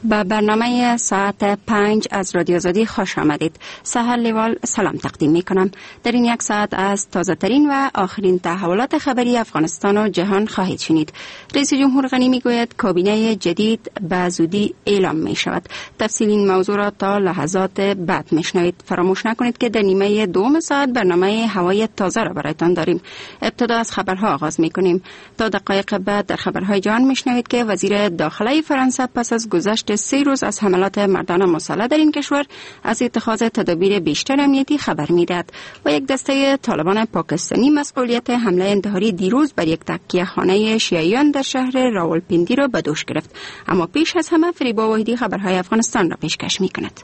به برنامه ساعت 5 از رادیو آزادی خوش آمدید. سحر لیوال سلام تقدیم می کنم. در این یک ساعت از تازه ترین و آخرین تحولات خبری افغانستان و جهان خواهید شنید. رئیس جمهور غنی می گوید کابینه جدید به زودی اعلام می شود. تفصیل این موضوع را تا لحظات بعد می شنوید. فراموش نکنید که در نیمه دوم ساعت برنامه هوای تازه را برایتان داریم. ابتدا از خبرها آغاز می کنیم. تا دقایق بعد در خبرهای جهان می شنوید که وزیر داخله فرانسه پس از گذشت 3 روز از حملات مردان مسلح در این کشور از اتخاذ تدابیر بیشتر امنیتی خبر می‌دهد و یک دسته طالبان پاکستانی مسئولیت حمله انتحاری دیروز بر یک تکیه‌خانه شیعیان در شهر راولپیندی را به دوش گرفت. اما پیش از همه فریبا واحدی خبرهای افغانستان را پیشکش می‌کند.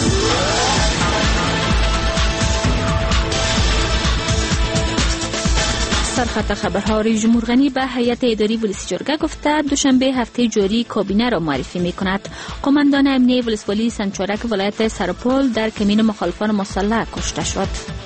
سرخط خبرها. رئیس جمهور غنی به هیئت اداری ولسی جرگه گفته دوشنبه هفته جاری کابینه را معرفی می کند. قماندان امنیه ولسوالی سنچارک ولایت سرپل در کمین مخالفان مسلح کشته شد.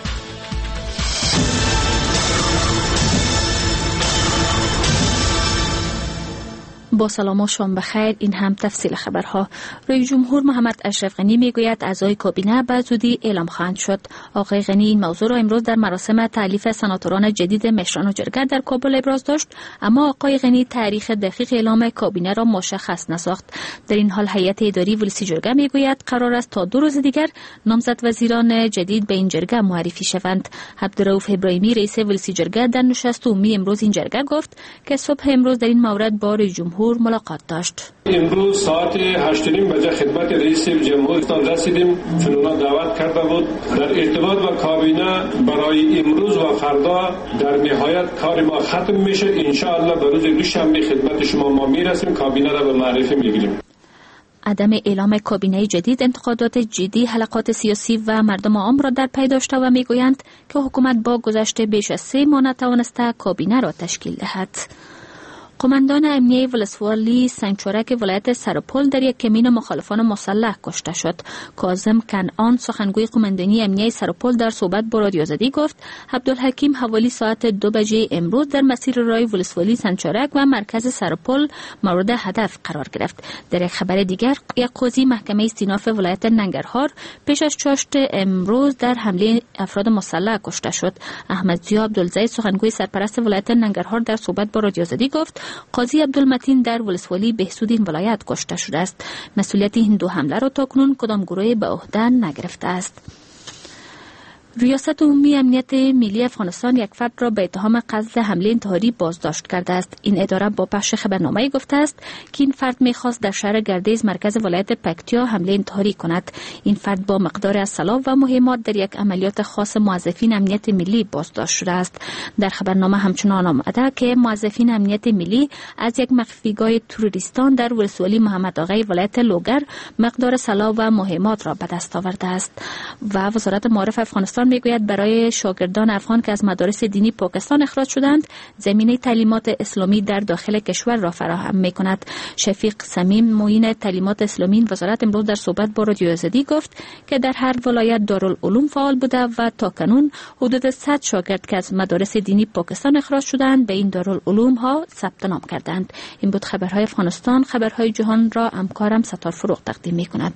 با سلام و شام بخیر. این هم تفصیل خبرها. رئیس جمهور محمد اشرف غنی میگوید اعضای کابینه به زودی اعلام خواهند شد. آقای غنی این موضوع را امروز در مراسم تألیف سناتوران جدید مشران و جرگه در کابل ابراز داشت، اما آقای غنی تاریخ دقیق اعلام کابینه را مشخص نساخت. در این حال هیئت اداری ولسی جرگه میگوید قرار است تا 2 روز دیگر نامزد وزیران جدید به این جرگه معرفی شوند. عبدالرؤوف ابراهیمی رئیس ولسی جرگه در نشست عمومی امروز این جرگه گفت که صبح امروز در این مورد با رئیس جمهور ملاقات داشت. امروز ساعت 8:30 بجه خدمت رئیس جمهور رسیدیم. فلونا دعوت کرده بود در ارتباط با کابینه برای امروز و فردا در نهایت کار ما ختم میشه. ان شاء الله به روز دوشنبه خدمت شما ما میرسیم، کابینه را به معرفی میگیریم. عدم اعلام کابینه جدید انتقادات جدی حلقات سیاسی و مردم عام را در پی داشته و میگویند که حکومت با گذشت بیش از 3 ماه نتوانسته کابینه را تشکیل دهد. قماندان امنیه ولسوالی سنگچورک ولایت سرپل در یک کمین مخالفان مسلح کشته شد. کاظم کنعان سخنگوی قماندانی امنیه سرپل در صحبت با رادیو آزادی گفت عبدالحکیم حوالی ساعت 2 بجه امروز در مسیر راه ولسوالی سنگچورک و مرکز سرپل مورد هدف قرار گرفت. در یک خبر دیگر یک قاضی محکمه استیناف ولایت ننگرهار پیش از چاشت امروز در حمله افراد مسلح کشته شد. احمد ضیا عبدالزید سخنگوی سرپرست ولایت ننگرهار در صحبت با رادیو آزادی گفت قاضی عبدالمتین در ولسوالی بهسود این ولایت کشته شده است. مسئولیت این 2 حمله را تاکنون کدام گروه به عهده نگرفته است. ریاست عمومی امنیت ملی افغانستان یک فرد را به اتهام قصد حمله انتحاری بازداشت کرده است. این اداره با پخش خبرنامه گفته است که این فرد می‌خواست در شهر گردیز مرکز ولایت پکتیا حمله انتحاری کند. این فرد با مقدار اسلحه و مهمات در یک عملیات خاص موظفین امنیت ملی بازداشت شده است. در خبرنامه همچنان آمده که موظفین امنیت ملی از یک مخفیگاه تروریستان در ولسوالی محمد آقای ولایت لوگر مقدار اسلحه و مهمات را به دست آورده است. و وزارت معارف افغانستان میگوید برای شاگردان افغان که از مدارس دینی پاکستان اخراج شدند زمینه تعلیمات اسلامی در داخل کشور را فراهم میکند. شفیق صمیم معین تعلیمات اسلامی وزارت امروز در صحبت با رادیو آزادی گفت که در هر ولایت دارالعلوم فعال بوده و تا کنون حدود 100 شاگرد که از مدارس دینی پاکستان اخراج شدند به این دارالعلوم ها ثبت نام کردند. این بود خبرهای افغانستان. خبرهای جهان را همکارم ستار فروغ تقدیم میکند.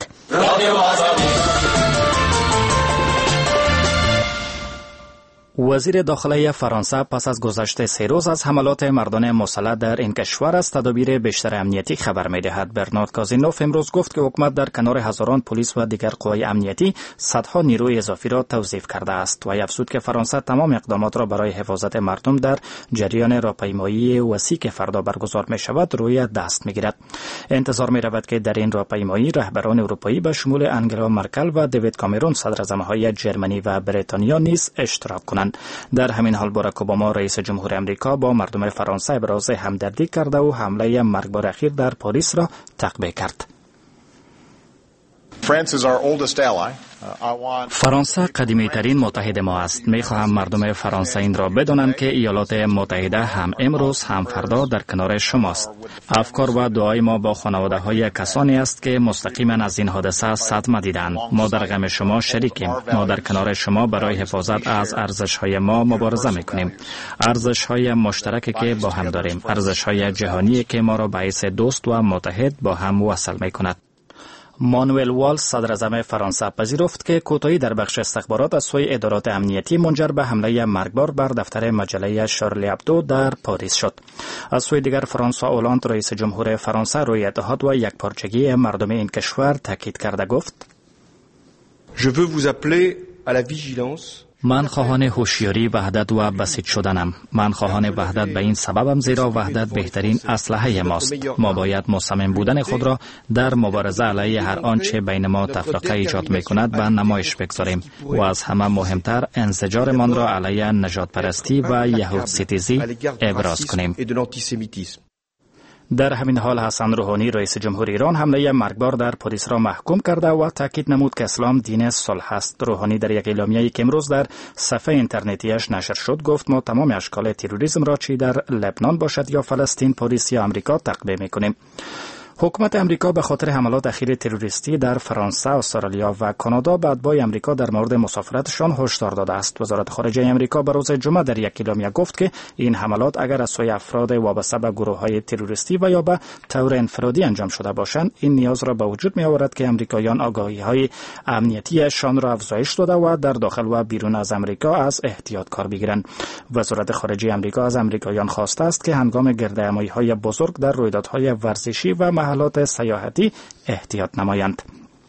وزیر داخله فرانسه پس از گذشت 3 روز از حملات مردان مسلح در این کشور از تدابیر بیشتر امنیتی خبر می‌دهد. برنارد کازینوف امروز گفت که حکومت در کنار هزاران پلیس و دیگر قوای امنیتی صدها نیروی اضافی را توظیف کرده است و افزود که فرانسه تمام اقدامات را برای حفاظت مردم در جریان راهپیمایی وسیع که فردا برگزار می‌شود روی دست می‌گیرد. انتظار می‌رود که در این راهپیمایی رهبران اروپایی به شمول انگلا مرکل و دیوید کامرون صدراعظم‌های جرمنی و بریتانیا نیز اشتراک کنند. در همین حال باراک اوباما رئیس جمهور امریکا با مردم فرانسه ابراز همدردی کرده و حمله مرگبار اخیر در پاریس را تقبیح کرد. فرانسه قدیمی ترین متحد ما است. می خواهم مردم فرانسه این را بدانند که ایالات متحده هم امروز هم فردا در کنار شماست. افکار و دعای ما با خانواده های کسانی است که مستقیما از این حادثه صدمه دیدند. ما در غم شما شریکیم. ما در کنار شما برای حفاظت از ارزش های ما مبارزه می کنیم. ارزش های مشترکی که با هم داریم. ارزش های جهانی که ما را به حیث دوست و متحد با هم وصل می کند. مانوئل والز صدر اعظم فرانسه پذیرفت که کوتاهی در بخش استخبارات از سوی ادارات امنیتی منجر به حمله مرگبار بر دفتر مجله شارلی ابدو در پاریس شد. از سوی دیگر فرانسوا اولاند رئیس جمهور فرانسه روی اتحاد و یکپارچگی مردم این کشور تاکید کرده گفت: Je veux vous appeler à la vigilance. من خواهان هوشیاری، وحدت و بسیط شدنم. من خواهان وحدت به این سببم زیرا وحدت بهترین اسلحه ماست. ما باید مصمم بودن خود را در مبارزه علیه هر آنچه بین ما تفرقه ایجاد می‌کند به نمایش بگذاریم و از همه مهمتر انزجارمان را علیه نژاد پرستی و یهود ستیزی ابراز کنیم. در همین حال حسن روحانی رئیس جمهور ایران حمله مرگبار در پاریس را محکوم کرده و تاکید نمود که اسلام دین صلح است. روحانی در یک اعلامیه‌ای که امروز در صفحه اینترنتیش نشر شد گفت: ما تمام اشکال تروریسم را چی در لبنان باشد یا فلسطین، پاریس یا آمریکا تقبیح می‌کنیم. حکومت امریکا به خاطر حملات اخیر تروریستی در فرانسه، استرالیا و کانادا به اتباع امریکا در مورد مسافرتشان هشدار داده است. وزارت خارجه امریکا به روز جمعه در یک اعلامیه گفت که این حملات اگر از سوی افراد وابسته به گروه‌های تروریستی و یا به طور انفرادی انجام شده باشند، این نیاز را به وجود می‌آورد که امریکایان آگاهی‌های امنیتیشان را افزایش داده و در داخل و بیرون از امریکا از احتیاط کار بگیرند. وزارت خارجه امریکا از امریکایان خواسته است که هنگام گردهمایی‌های بزرگ در رویدادهای ورزشی و محلات سیاحتی احتیاط نمایند.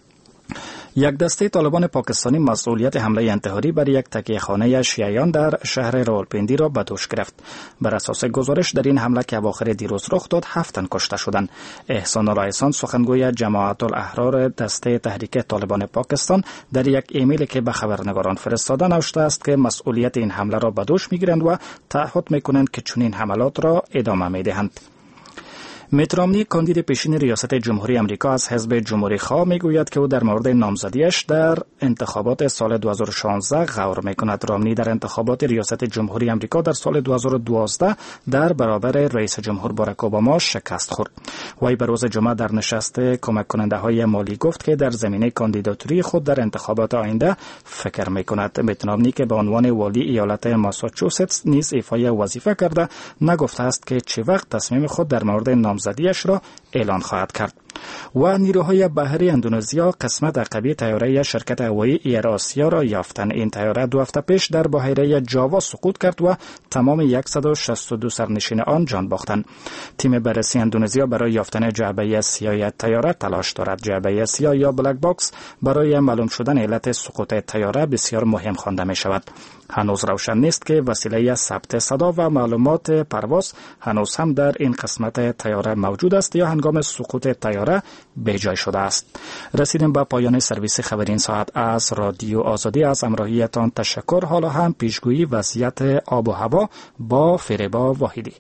یک دسته طالبان پاکستانی مسئولیت حمله انتحاری بر یک تکیه‌خانه شیعیان در شهر راولپنڈی را به دوش گرفت. بر اساس گزارش در این حمله که اواخر دیروز رخ داد 7 تن کشته شدند. احسان الله احسان سخنگوی جماعت الاحرار دسته تحریک طالبان پاکستان در یک ایمیلی که به خبرنگاران فرستاده نوشته است که مسئولیت این حمله را به دوش می‌گیرند و تعهد می‌کنند که چنین حملات را ادامه می‌دهند. میت رامنی کاندید پیشین ریاست جمهوری آمریکا از حزب جمهوری خواه میگوید که او در مورد نامزدیش در انتخابات سال 2016 غور میکند. رامنی در انتخابات ریاست جمهوری آمریکا در سال 2012 در برابر رئیس جمهور باراک اوباما شکست خورد. وی به روز جمعه در نشست کمک کننده های مالی گفت که در زمینه کاندیداتوری خود در انتخابات آینده فکر میکند. میت رامنی که به عنوان والی ایالت ماساچوستس نیز ایفای وظیفه کرده، نگفته است که چه وقت تصمیم خود در مورد نامزدیش را اعلان خواهد کرد. و نیروهای بحری اندونزیا قسمت عقبی طیاره شرکت هوایی ایر آسیا را یافتند. این طیاره 2 هفته پیش در بحیره جاوا سقوط کرد و تمام 162 سرنشین آن جان باختند. تیم بررسی اندونزیا برای یافتن جعبه سیاه طیاره تلاش دارد. جعبه سیاه یا بلک باکس برای معلوم شدن علت سقوط طیاره بسیار مهم خوانده می شود. هنوز روشن نیست که وسیله ثبت صدا و معلومات پرواز هنوز هم در این قسمت طیاره موجود است یا هنگام سقوط طیاره بیجای شده است. رسیدیم به پایان سرویس خبری این ساعت از رادیو آزادی. از همراهیتان تشکر. حالا هم پیشگویی وضعیت آب و هوا با فریبا واحدی.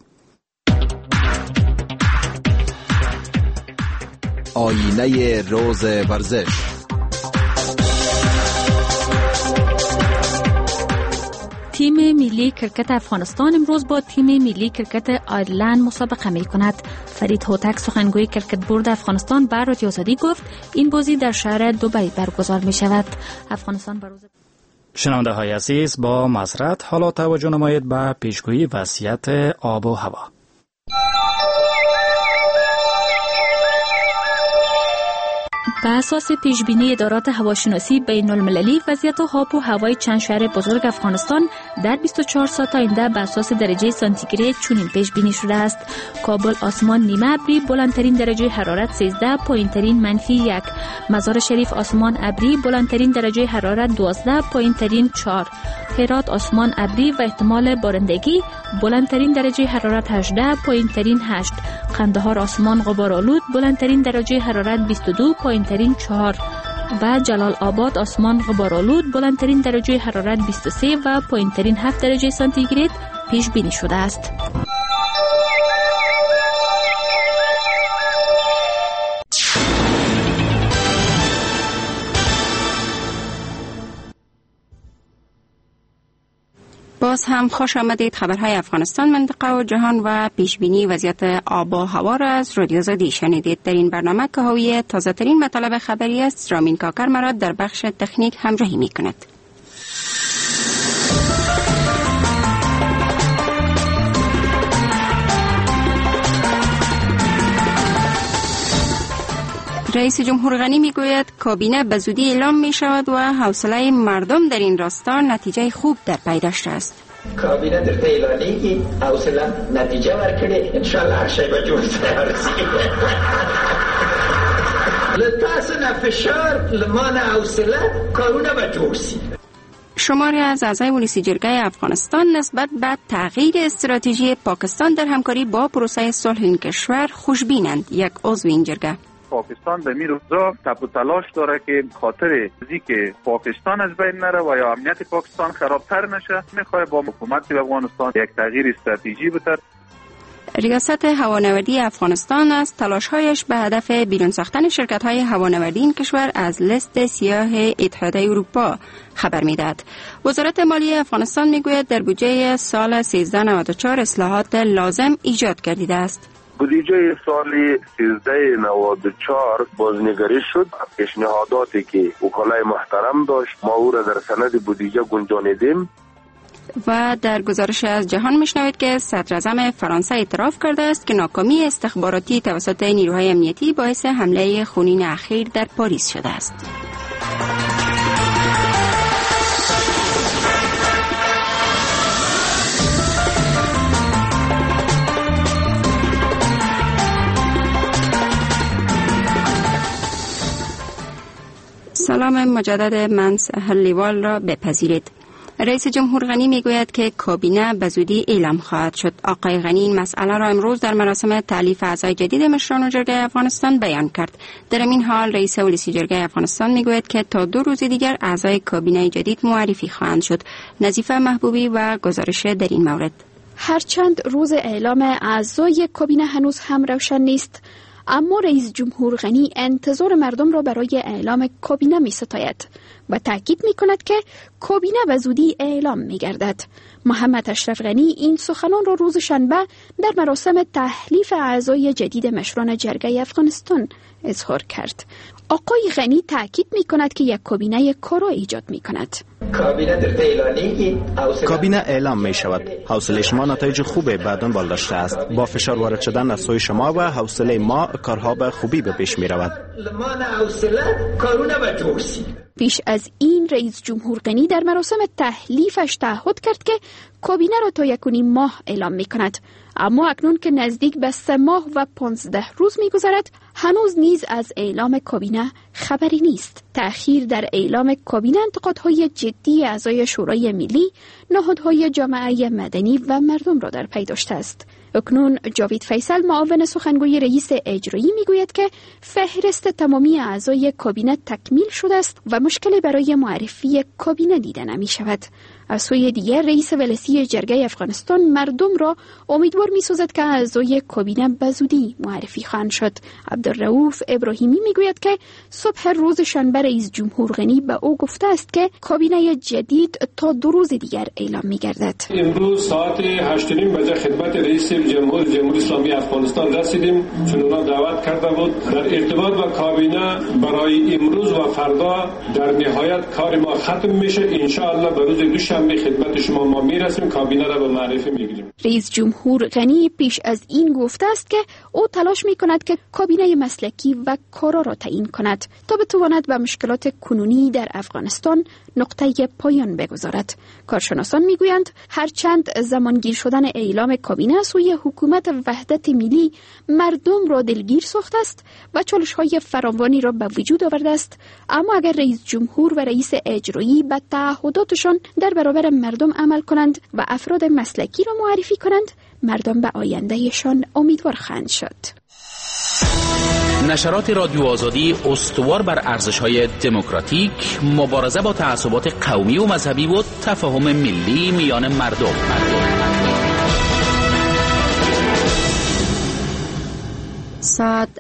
آینه روز ورزش. تیم ملی کرکت افغانستان امروز با تیم ملی کرکت آیرلند مسابقه می کند. فرید هوتک سخنگوی کرکت بورد افغانستان بر رادیو آزادی گفت این بازی در شهر دبی برگزار می شود. افغانستان بروز شنونده های عزیز، با معذرت حالا توجه نمایید به پیشگویی وضعیت آب و هوا. به اساس پیشبینی ادارات هواشناسی بین المللی، وضعیت آب و هوای چند شهر بزرگ افغانستان در 24 ساعت آینده به اساس درجه سانتیگراد چنین پیش بینی شده است: کابل آسمان نیمه ابری، بلندترین درجه حرارت 13، پایینترین -1. مزار شریف آسمان ابری، بلندترین درجه حرارت 12، پایینترین 4. هرات آسمان ابری و احتمال بارندگی، بلندترین درجه حرارت 18، پایینترین 8. قندهار آسمان غبارآلود، بلندترین درجه حرارت 22، پایینترین 4. و جلال آباد آسمان غبارآلود، بلندترین درجه حرارت 23 و پایینترین 7 درجه سانتیگراد پیش بینی شده است. باز هم خوش آمدید. خبرهای افغانستان، منطقه و جهان و پیشبینی وضعیت آب و هوا را از رادیو آزادی شنیدید. در این برنامه که حاوی تازه ترین مطالب خبری است، رامین کاکر مرا در بخش تکنیک همراهی می کند. رئیس جمهور غنی میگوید کابینه به زودی اعلام می شود و حوصله مردم در این راستا نتیجه خوب در پی داشته است. کابینه در اعلانیگی حوصله نتیجه ورکړي انشاءالله هر شی به جوړ شي. لتاسو نه فشار لمانه حوصله کارونه به جوړ شي. شماری از اعضای ولسی جرگه افغانستان نسبت به تغییر استراتژی پاکستان در همکاری با پروسه صلح این کشور خوشبینند. یک عضو این جرگه: پاکستان به این روزا تب و تلاش داره که خاطر که پاکستان از بین نره و یا امنیت پاکستان خرابتر نشه، میخواد با حکومت افغانستان یک تغییر استراتژی بده. ریاست هوانوردی افغانستان از تلاش‌هایش به هدف بیرون ساختن شرکت‌های هوانوردی این کشور از لیست سیاه اتحادیه اروپا خبر می‌دهد. وزارت مالیه افغانستان می‌گوید در بودجه سال 1394 اصلاحات لازم ایجاد گردیده است. بودجه سال 1394 بازنگری شد. پیشنهاداتی که وکلای محترم داشت ما او را در سند بودجه گنجانیدیم. و در گزارش از جهان میشنوید که صدراعظم فرانسه اعتراف کرده است که ناکامی استخباراتی توسط نیروهای امنیتی باعث حمله خونین اخیر در پاریس شده است. سلام مجدد من سهل لیوال را بپذیرید. رئیس جمهور غنی میگوید که کابینه به زودی اعلام خواهد شد. آقای غنی این مسئله را امروز در مراسم تألیف اعضای جدید مشران جرگه افغانستان بیان کرد. در این حال رئیس ولسی جرگه افغانستان میگوید که تا 2 روز دیگر اعضای کابینه جدید معرفی خواهند شد. نظیفه محبوبی و گزارش در این مورد: هرچند روز اعلام اعضای کابینه هنوز هم روشن نیست، اما رئیس جمهور غنی انتظار مردم را برای اعلام کابینه می ستاید و تاکید می کند که کابینه به زودی اعلام می گردد. محمد اشرف غنی این سخنان را روز شنبه در مراسم تحلیف اعضای جدید مشران جرگه افغانستان اظهار کرد. آقای غنی تاکید می کند که یک کابینه کارا ایجاد می کند. کابینه اعلام می شود. حوصله شما نتایج خوبه بعداً بال داشته است. با فشار وارد شدن از سوی شما و حوصله ما کارها به خوبی به پیش می رود. پیش از این رئیس جمهور غنی در مراسم تحلیفش تعهد کرد که کابینه را تا 1.5 ماه اعلام می کند. اما اکنون که نزدیک به 3 ماه و 15 روز می گذرد، هنوز نیز از اعلام کابینه خبری نیست. تأخیر در اعلام کابینه انتقادهای جدی اعضای شورای ملی، نهادهای جامعه مدنی و مردم را در پی داشته است. اکنون جاوید فیصل معاون سخنگوی رئیس اجرایی میگوید که فهرست تمامی اعضای کابینه تکمیل شده است و مشکلی برای معرفی کابینه دیده نمی شود. از سوی دیگر رئیس ولسی جرگه افغانستان مردم را امیدوار می سازد که اعضای کابینه به زودی معرفی خواهند شد. عبدالرؤوف ابراهیمی میگوید که صبح روز شنبه رئیس جمهور غنی به او گفته است که کابینه جدید تا 2 روز دیگر اعلام می گردد. امروز ساعت 8:30 بجه خدمت رئیس جمهوری اسلامی افغانستان رسیدیم. چنان دعوت کرده بود در ارتباط با کابینه برای امروز و فردا در نهایت کار ما ختم میشه. ان شاء الله به روز دوشنبه خدمت شما ما میرسیم، کابینه را به معرفی میگیریم. رئیس جمهور غنی پیش از این گفته است که او تلاش میکند که کابینه مسلکی و کارا را تعیین کند تا بتواند به مشکلات کنونی در افغانستان نقطه پایان بگذارد. کارشناسان میگویند هرچند زمانگیر شدن اعلام کابینه سوی حکومت وحدت ملی مردم را دلگیر ساخته است و چالش‌های فراوانی را به وجود آورده است، اما اگر رئیس جمهور و رئیس اجرایی به تعهداتشان در برابر مردم عمل کنند و افراد مسلکی را معرفی کنند، مردم به آیندهشان امیدوار خواهند شد. نشرات رادیو آزادی استوار بر ارزش‌های دموکراتیک، مبارزه با تعصبات قومی و مذهبی و تفاهم ملی میان مردم. ساعت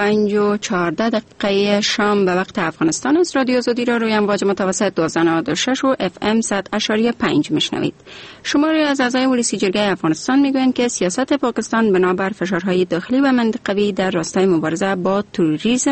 5:14 شام به وقت افغانستان است. رادیو آزادی را روی امواج متوسط 1296 و FM 100.5 میشنوید. شماری از اعضای ولسی جرگه افغانستان میگویند که سیاست پاکستان بنابر فشارهای داخلی و منطقوی در راستای مبارزه با تروریسم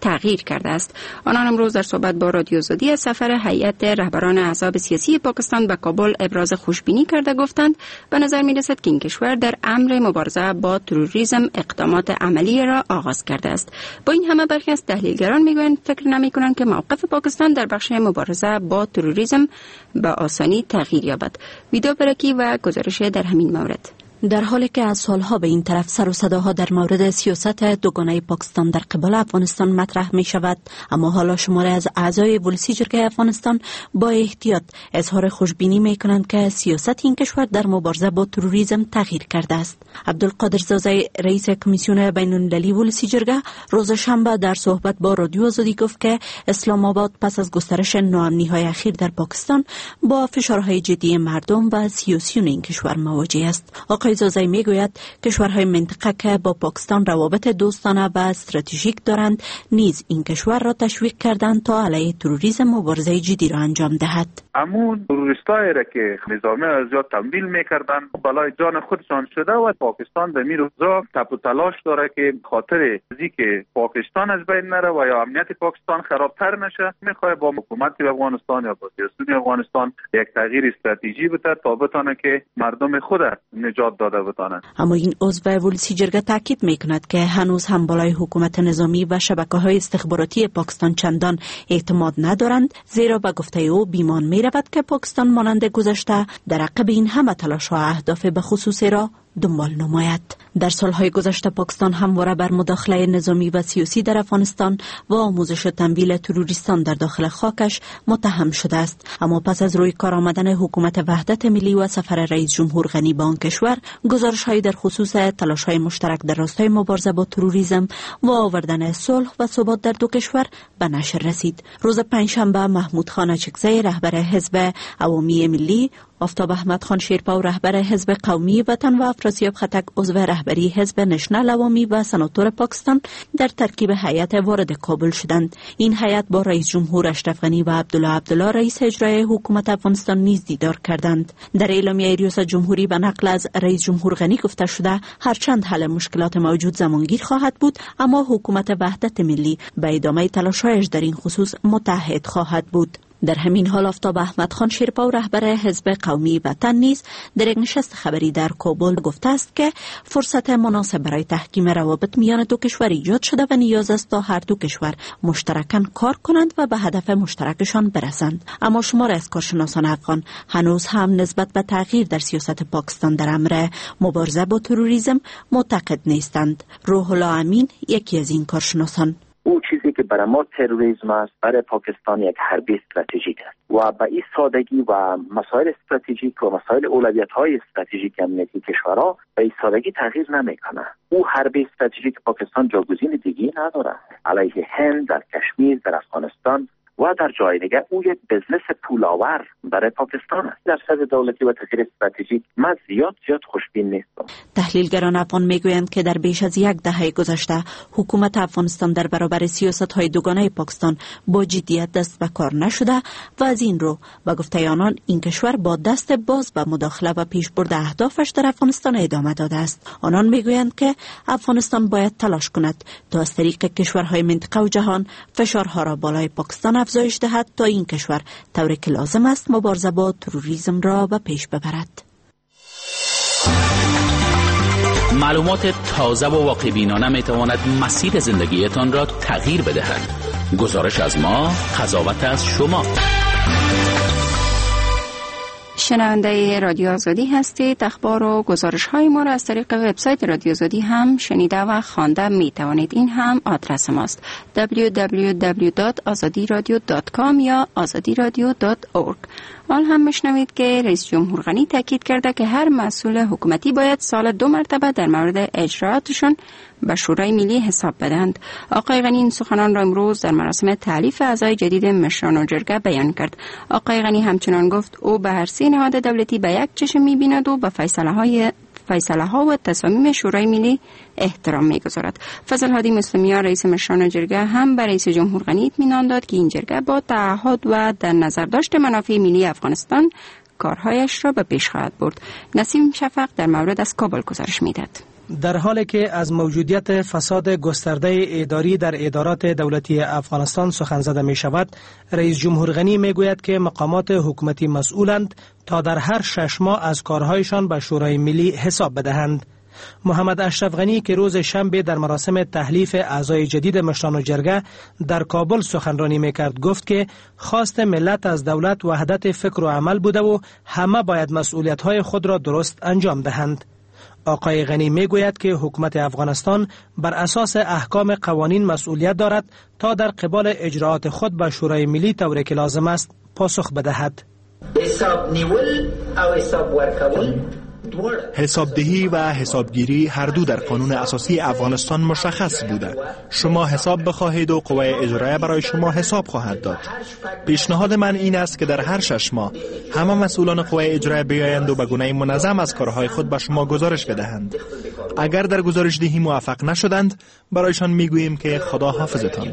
تغییر کرده است. آنان امروز در صحبت با رادیو آزادی از سفر هیئت رهبران احزاب سیاسی پاکستان به کابل ابراز خوشبینی کرده گفتند به نظر می رسد که این کشور در امر مبارزه با تروریسم اقدامات عملی را آغاز کرده است. با این همه برخی از تحلیلگران میگویند فکر نمی‌کنند که موقف پاکستان در بخش مبارزه با تروریسم به آسانی تغییر یابد. ویدو برکی و گزارش در همین مورد. در حالی که از سالها به این طرف سر و صداها در مورد سیاست دوگانه پاکستان در قبال افغانستان مطرح می شود، اما حالا شماره از اعضای ولسی جرگه افغانستان با احتیاط اظهار خوشبینی می کنند که سیاست این کشور در مبارزه با تروریسم تغییر کرده است. عبدالقادر زازی رئیس کمیسیون بین المللی ولسی جرگه روز شنبه در صحبت با رادیو آزادی گفت که اسلام آباد پس از گسترش ناامنی‌های اخیر در پاکستان با فشارهای جدی مردم و سیاسیون این کشور مواجه است. آقای زازی میگوید کشورهای منطقه که با پاکستان روابط دوستانه و استراتژیک دارند نیز این کشور را تشویق کردند تا علیه تروریسم مبارزه جدی را انجام دهد. اما تروریستایی را که نظامی از زیاد تمویل میکردند بالای جان خودشان شده و پاکستان در این روزا تپ و تلاش داره که خاطر که پاکستان از بین نره و یا امنیت پاکستان خرابتر نشه میخواد با حکومت افغانستان یا با سیاستون افغانستان یک تغییر استراتژی بده تا بتونه که مردم خود نجات داده بتونه. اما این عضو ولسی جرگه تاکید میکند که هنوز هم بالای حکومت نظامی و شبکه‌های استخباراتی پاکستان چندان اعتماد ندارند، زیرا به گفته او بیمان میرود که پاکستان مانند گذشته در عقب این همه تلاش و اهداف به خصوصی را دنبال نماید. در سالهای گذشته پاکستان همواره بر مداخله نظامی و سیاسی در افغانستان و آموزش و تمویل تروریستان در داخل خاکش متهم شده است، اما پس از روی کار آمدن حکومت وحدت ملی و سفر رئیس جمهور غنی به آن کشور، گزارش‌هایی در خصوص تلاش‌های مشترک در راستای مبارزه با تروریسم و آوردن صلح و ثبات در دو کشور به نشر رسید. روز پنجشنبه محمود خان اچکزی رهبر حزب عوامی ملی، آفتاب احمد خان شیرپا رهبر حزب قومی وطن و افراسیاب خټک عضو رهبری حزب نشنل عوامی و سناتور پاکستان در ترکیب هیئت وارد کابل شدند. این هیئت با رئیس جمهور اشرف غنی و عبدالله رئیس اجرایی حکومت افغانستان نیز دیدار کردند. در اعلامیه ریاست جمهوری به نقل از رئیس جمهور غنی گفته شده هرچند حل مشکلات موجود زمانگیر خواهد بود، اما حکومت وحدت ملی به ادامه تلاش‌هایش در این خصوص متحد خواهد بود. در همین حال آفتاب احمد خان شیرپا رهبر حزب قومی وطن نیز در یک نشست خبری در کابل گفته است که فرصت مناسب برای تحکیم روابط میان دو کشور ایجاد شده و نیاز است تا هر دو کشور مشترکاً کار کنند و به هدف مشترکشان برسند. اما شمار از کارشناسان افغان هنوز هم نسبت به تغییر در سیاست پاکستان در امر مبارزه با تروریسم معتقد نیستند. روح الله امین یکی از این کارشناسان: او چیزی که برای ما تروریسم است برای پاکستان یک حربی استراتژیک است و به این سادگی و مسائل استراتژیک و مسائل اولویت‌های استراتژیک امنیتی کشورها به این سادگی تغییر نمیکنه. او حربی استراتژیک پاکستان جاگزین دیگه نداره. علیه هند، در کشمیر، در افغانستان و در جای دیگه او یک بزنس پولآور برای پاکستان است. در سطح دولتی و تغییر استراتژیک من زیاد خوشبین نیستم. تحلیلگران افغان میگویند که در بیش از یک دهه گذشته حکومت افغانستان در برابر سیاست‌های دوگانه پاکستان با جدیت دست به کار نشده و از این رو به گفته آنان این کشور با دست باز به مداخله و پیشبرد اهدافش در افغانستان ادامه داده است. آنان میگویند که افغانستان باید تلاش کند تا از طریق کشورهای منطقه و جهان فشارها را بالای پاکستان افزایش دهد تا این کشور طوری که لازم است مبارزه با تروریسم را به پیش ببرد. معلومات تازه و واقع بینانه می تواند مسیر زندگیتان را تغییر بدهد. گزارش از ما، قضاوت از شما. شنونده رادیو آزادی هستید. اخبار و گزارش های ما را از طریق وبسایت رادیو آزادی هم شنیده و خوانده می توانید. این هم آدرس ماست: www.azadiradio.com یا azadiradio.org. حال هم میشنوید که رئیس جمهور غنی تاکید کرده که هر مسئول حکومتی باید سال 2 مرتبه در مورد اجراتشون به شورای ملی حساب بدهند. آقای غنی این سخنان را امروز در مراسم تألیف اعضای جدید مشران جرگه بیان کرد. آقای غنی همچنان گفت او به هر 3 نهاد دولتی به یک چشم می‌بیند و به فیصله ها و تصامیم شورای ملی احترام می‌گذارد. فضل هادی مسلمیان رئیس مشران جرگه هم به رئیس جمهور غنی اطمینان داد که این جرگه با تعهد و در نظر داشت منافع ملی افغانستان کارهایش را به پیش خواهد برد. نسیم شفق در مورد از کابل گزارش می‌دهد. در حالی که از موجودیت فساد گسترده اداری در ادارات دولتی افغانستان سخن زده می شود، رئیس جمهور غنی می گوید که مقامات حکومتی مسئولند تا در هر 6 ماه از کارهایشان به شورای ملی حساب بدهند. محمد اشرف غنی که روز شنبه در مراسم تحلیف اعضای جدید مشران جرگه در کابل سخنرانی میکرد گفت که خواست ملت از دولت وحدت فکر و عمل بوده و همه باید مسئولیت‌های خود را درست انجام دهند. آقای غنی میگوید که حکومت افغانستان بر اساس احکام قوانین مسئولیت دارد تا در قبال اجراعات خود به شورای ملی طوری که لازم است پاسخ بدهد. حساب نیول او حساب ورکول حسابدهی و حسابگیری هر دو در قانون اساسی افغانستان مشخص بوده. شما حساب بخواهید و قوه اجرایه برای شما حساب خواهد داد. پیشنهاد من این است که در هر 6 ماه همه مسئولان قوه اجرایه بیایند و به گونه منظم از کارهای خود به شما گزارش بدهند. اگر در گزارش دهی موفق نشدند برایشان میگوییم که خدا حافظتان.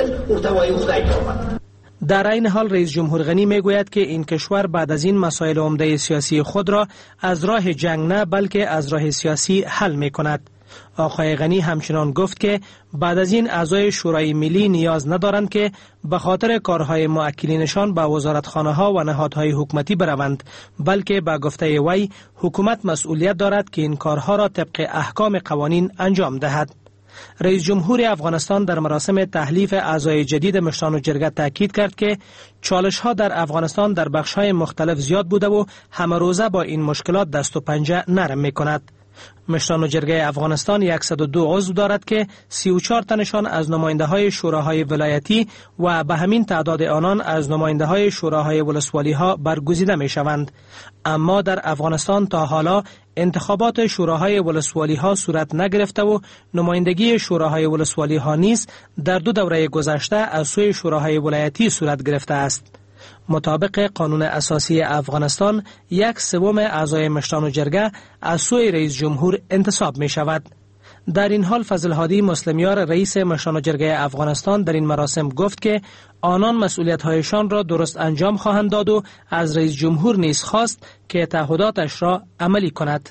در این حال رئیس جمهور غنی میگوید که این کشور بعد از این مسائل عمده سیاسی خود را از راه جنگ نه بلکه از راه سیاسی حل می کند. آقای غنی همچنان گفت که بعد از این اعضای شورای ملی نیاز ندارند که به خاطر کارهای موکلینشان به وزارتخانه ها و نهادهای حکومتی بروند، بلکه به گفته وی حکومت مسئولیت دارد که این کارها را طبق احکام قوانین انجام دهد. رئیس جمهور افغانستان در مراسم تحلیف اعضای جدید مشران جرگه تاکید کرد که چالش ها در افغانستان در بخش های مختلف زیاد بوده و همه روزه با این مشکلات دست و پنجه نرم می کند. مشران جرگه افغانستان 102 عضو دارد که 34 تنشان از نماینده های شوراهای ولایتی و به همین تعداد آنان از نماینده های شوراهای ولسوالی ها برگزیده می شوند. اما در افغانستان تا حالا انتخابات شوراهای ولسوالی ها صورت نگرفته و نمایندگی شوراهای ولسوالی ها نیز در 2 دوره گذشته از سوی شوراهای ولایتی صورت گرفته است. مطابق قانون اساسی افغانستان 1/3 اعضای مشران جرگه از سوی رئیس جمهور انتصاب می شود. در این حال فضل هادی مسلمیار رئیس مشران جرگه افغانستان در این مراسم گفت که آنان مسئولیت‌هایشان را درست انجام خواهند داد و از رئیس جمهور نیز خواست که تعهداتش را عملی کند.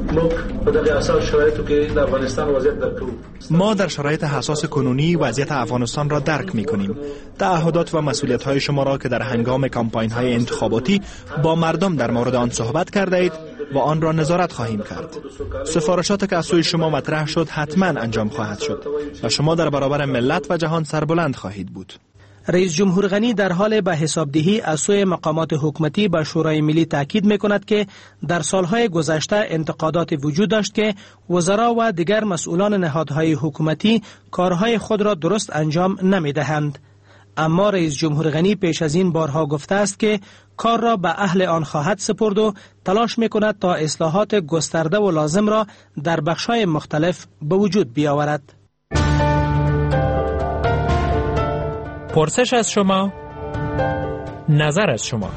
ما در شرایط حساس کنونی وضعیت افغانستان را درک می کنیم. تعهدات و مسئولیت‌های شما را که در هنگام کمپاین‌های انتخاباتی با مردم در مورد آن صحبت کرده اید و آن را نظارت خواهیم کرد. سفارشات که از سوی شما مطرح شد حتما انجام خواهد شد و شما در برابر ملت و جهان سربلند خواهید بود. رئیس جمهور غنی در حال به حسابدهی از سوی مقامات حکومتی به شورای ملی تاکید می‌کند که در سالهای گذشته انتقادات وجود داشت که وزرا و دیگر مسئولان نهادهای حکومتی کارهای خود را درست انجام نمی‌دهند. اما رئیس جمهور غنی پیش از این بارها گفته است که کار را به اهل آن خواهد سپرد و تلاش می‌کند تا اصلاحات گسترده و لازم را در بخش‌های مختلف به وجود بیاورد. پرسش از شما، نظر از شما.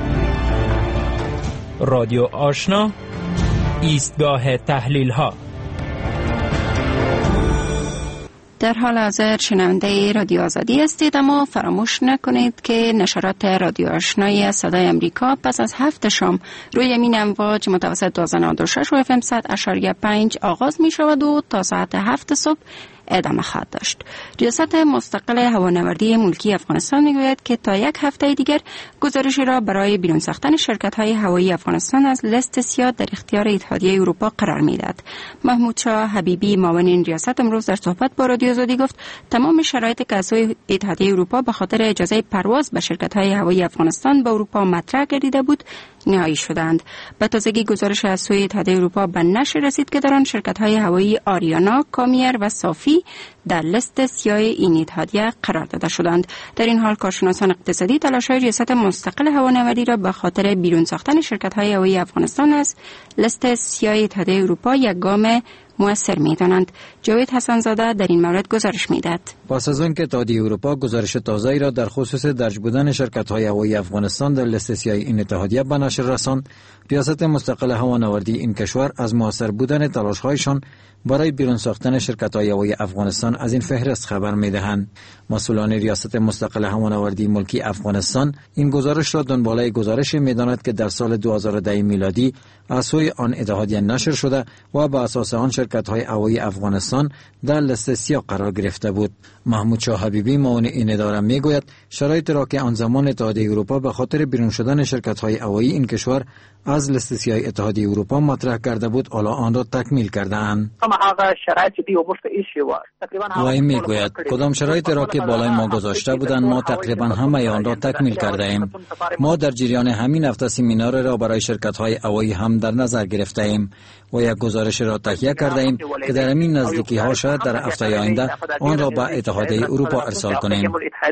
رادیو آشنا، ایستگاه تحلیل ها. در حال حاضر شنونده رادیو آزادی هستید، اما فراموش نکنید که نشرات رادیو آشنای صدای امریکا پس از 7 شام روی امین امواج متوسط 96 و FM 100.5 آغاز می شود و تا ساعت 7 صبح ادامه خواهد داشت. ریاست مستقل هوانوردی ملکی افغانستان میگوید که تا 1 هفته دیگر گزارشی را برای بیرون ساختن شرکت‌های هوایی افغانستان از لیست سیاه در اختیار اتحادیه اروپا قرار میدهد. محمود شاه حبیبی معاون این ریاست امروز در صحبت با رادیو آزادی گفت تمام شرایط که از سوی اتحادیه اروپا به خاطر اجازه پرواز به شرکت‌های هوایی افغانستان به اروپا مطرح گردیده بود نهایی شدند. به تازگی گزارش از سوی اتحادیه اروپا به نشر رسید که در آن شرکت‌های هوایی آریانا، کامیر و صافی در لیست سیاه این اتحادیه قرار داده شدند. در این حال کارشناسان اقتصادی تلاش‌های ریاست مستقل هوانوردی را به خاطر بیرون ساختن شرکت‌های هوایی افغانستان از لیست سیاه اتحادیه اروپا یک گام مؤثر می‌دانند. جاوید حسن‌زاده در این مورد گزارش می‌دهد. پس از آنکه اتحادیه اروپا گزارش تازه‌ای را در خصوص درج بودن شرکت‌های هوایی افغانستان در لیست سیاه این اتحادیه به نشر رساند، ریاست مستقل هوانوردی این کشور از مؤثر بودن تلاش‌هایشان برای بیرون ساختن شرکت‌های هوایی افغانستان از این فهرست خبر می‌دهند. مسئولان ریاست مستقل هوانوردی ملکی افغانستان این گزارش را دنباله گزارش می‌دانند که در سال 2010 میلادی از سوی آن اتحادیه نشر شده و بر اساس آن شرکت‌های هوایی افغانستان در لیست سیاه قرار گرفته بود. محمود شاه حبیبی معاون این اداره میگوید شرایط را که آن زمان اتحادیه اروپا به خاطر بیرون شدن شرکت‌های هوایی این کشور از لیست سیاه اتحادیه اروپا مطرح کرده بود، حالا آن را تکمیل کرده‌اند. و این میگوید کدام شرایط را که بالای ما گذاشته بودند ما تقریبا همه آن را تکمیل کرده ایم. ما در جریان همین هفته سمینار را برای شرکت‌های هوایی هم در نظر گرفته ایم و یک گزارش را تهیه کرده ایم که در همین نزدیکی‌ها شاید در هفته آینده آن را به اتحادیه اروپا ارسال کنیم.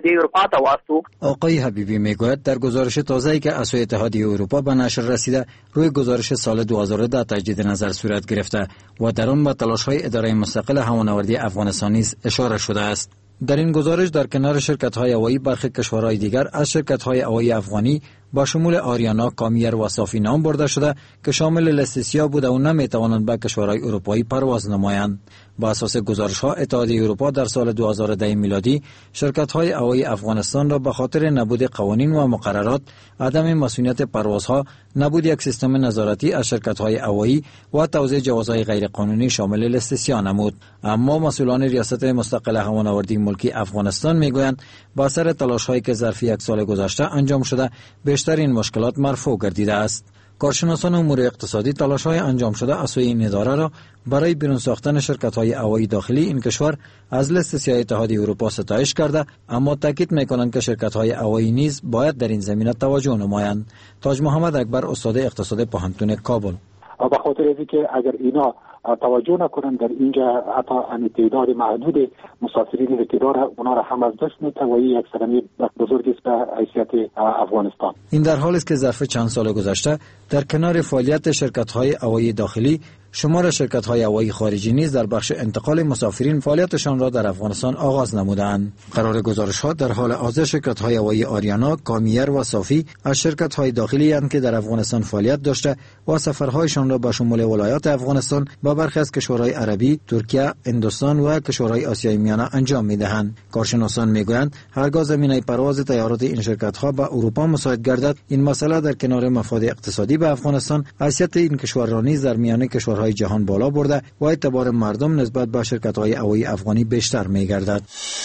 آقای حبیبی میگوید در گزارش تازه‌ای که از سوی اتحادیه اروپا به نشر رسیده روی گزارش سال 2010 تجدید نظر صورت گرفته و در آن به تلاش‌های اداره مستقل هوانوردی افغانستان نیز اشاره شده است. در این گزارش در کنار شرکت‌های هوایی برخی کشورهای دیگر از شرکت‌های هوایی افغانی با شمول آریانا، کامیر و صافی نام برده شده که شامل لیست سیاه بوده و نمی‌توانند به کشورهای اروپایی پرواز نمایند. با اساس گزارش‌ها اتحادیه اروپا در سال 2010 میلادی شرکت‌های هوایی افغانستان را به خاطر نبود قوانین و مقررات، عدم مسئولیت پروازها، نبود یک سیستم نظارتی از شرکت‌های هوایی و توزیع جوازهای غیرقانونی شامل لیست سیاه نمود. اما مسئولان ریاست مستقل هوانوردی ملکی افغانستان میگویند با اثر تلاش‌هایی که ظرف یک سال گذشته انجام شده بیشتر این مشکلات مرفوع گردیده است. کارشناسان امور اقتصادی تلاش‌های انجام شده از سوی این اداره را برای بیرون ساختن شرکت‌های هوایی داخلی این کشور از لیست سیاه اتحادیه اروپا ستایش کرده، اما تاکید می‌کنند که شرکت‌های هوایی نیز باید در این زمینه توجه نمایند. تاج محمد اکبر، استاد اقتصاد پوهنتون کابل: به خاطر اینکه اگر اینا توجه نکنند در اینجا حتی ان تعداد محدود مسافرین که داره اونا را هم از دست میده و یک صدمه بزرگی است به حیثیت افغانستان. این در حالی است که ظرف چند سال گذشته در کنار فعالیت شرکت‌های هوایی داخلی شمار شرکت‌های هوایی خارجی نیز در بخش انتقال مسافرین فعالیتشان را در افغانستان آغاز نمودند. قرار گزارش‌ها در حال حاضر شرکت‌های هوایی آریانا، کامیر و صافی از شرکت‌های داخلی اند که در افغانستان فعالیت داشته و سفرهایشان را به شمول ولایات افغانستان با برخی از کشورهای عربی، ترکیه، هندوستان و کشورهای آسیای میانه انجام می‌دهند. کارشناسان می‌گویند هرگاه زمینه پرواز طیارات این شرکت‌ها به اروپا مساعد گردد، این مسئله در کنار مفاد اقتصادی به افغانستان حیثیت این کشور را نیز در میان کشورهای جهان بالا برده و اعتبار مردم نسبت به شرکت‌های هوایی افغانی بیشتر می‌گردد.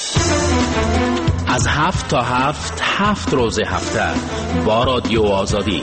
از 7 تا 7 روز هفته با رادیو آزادی.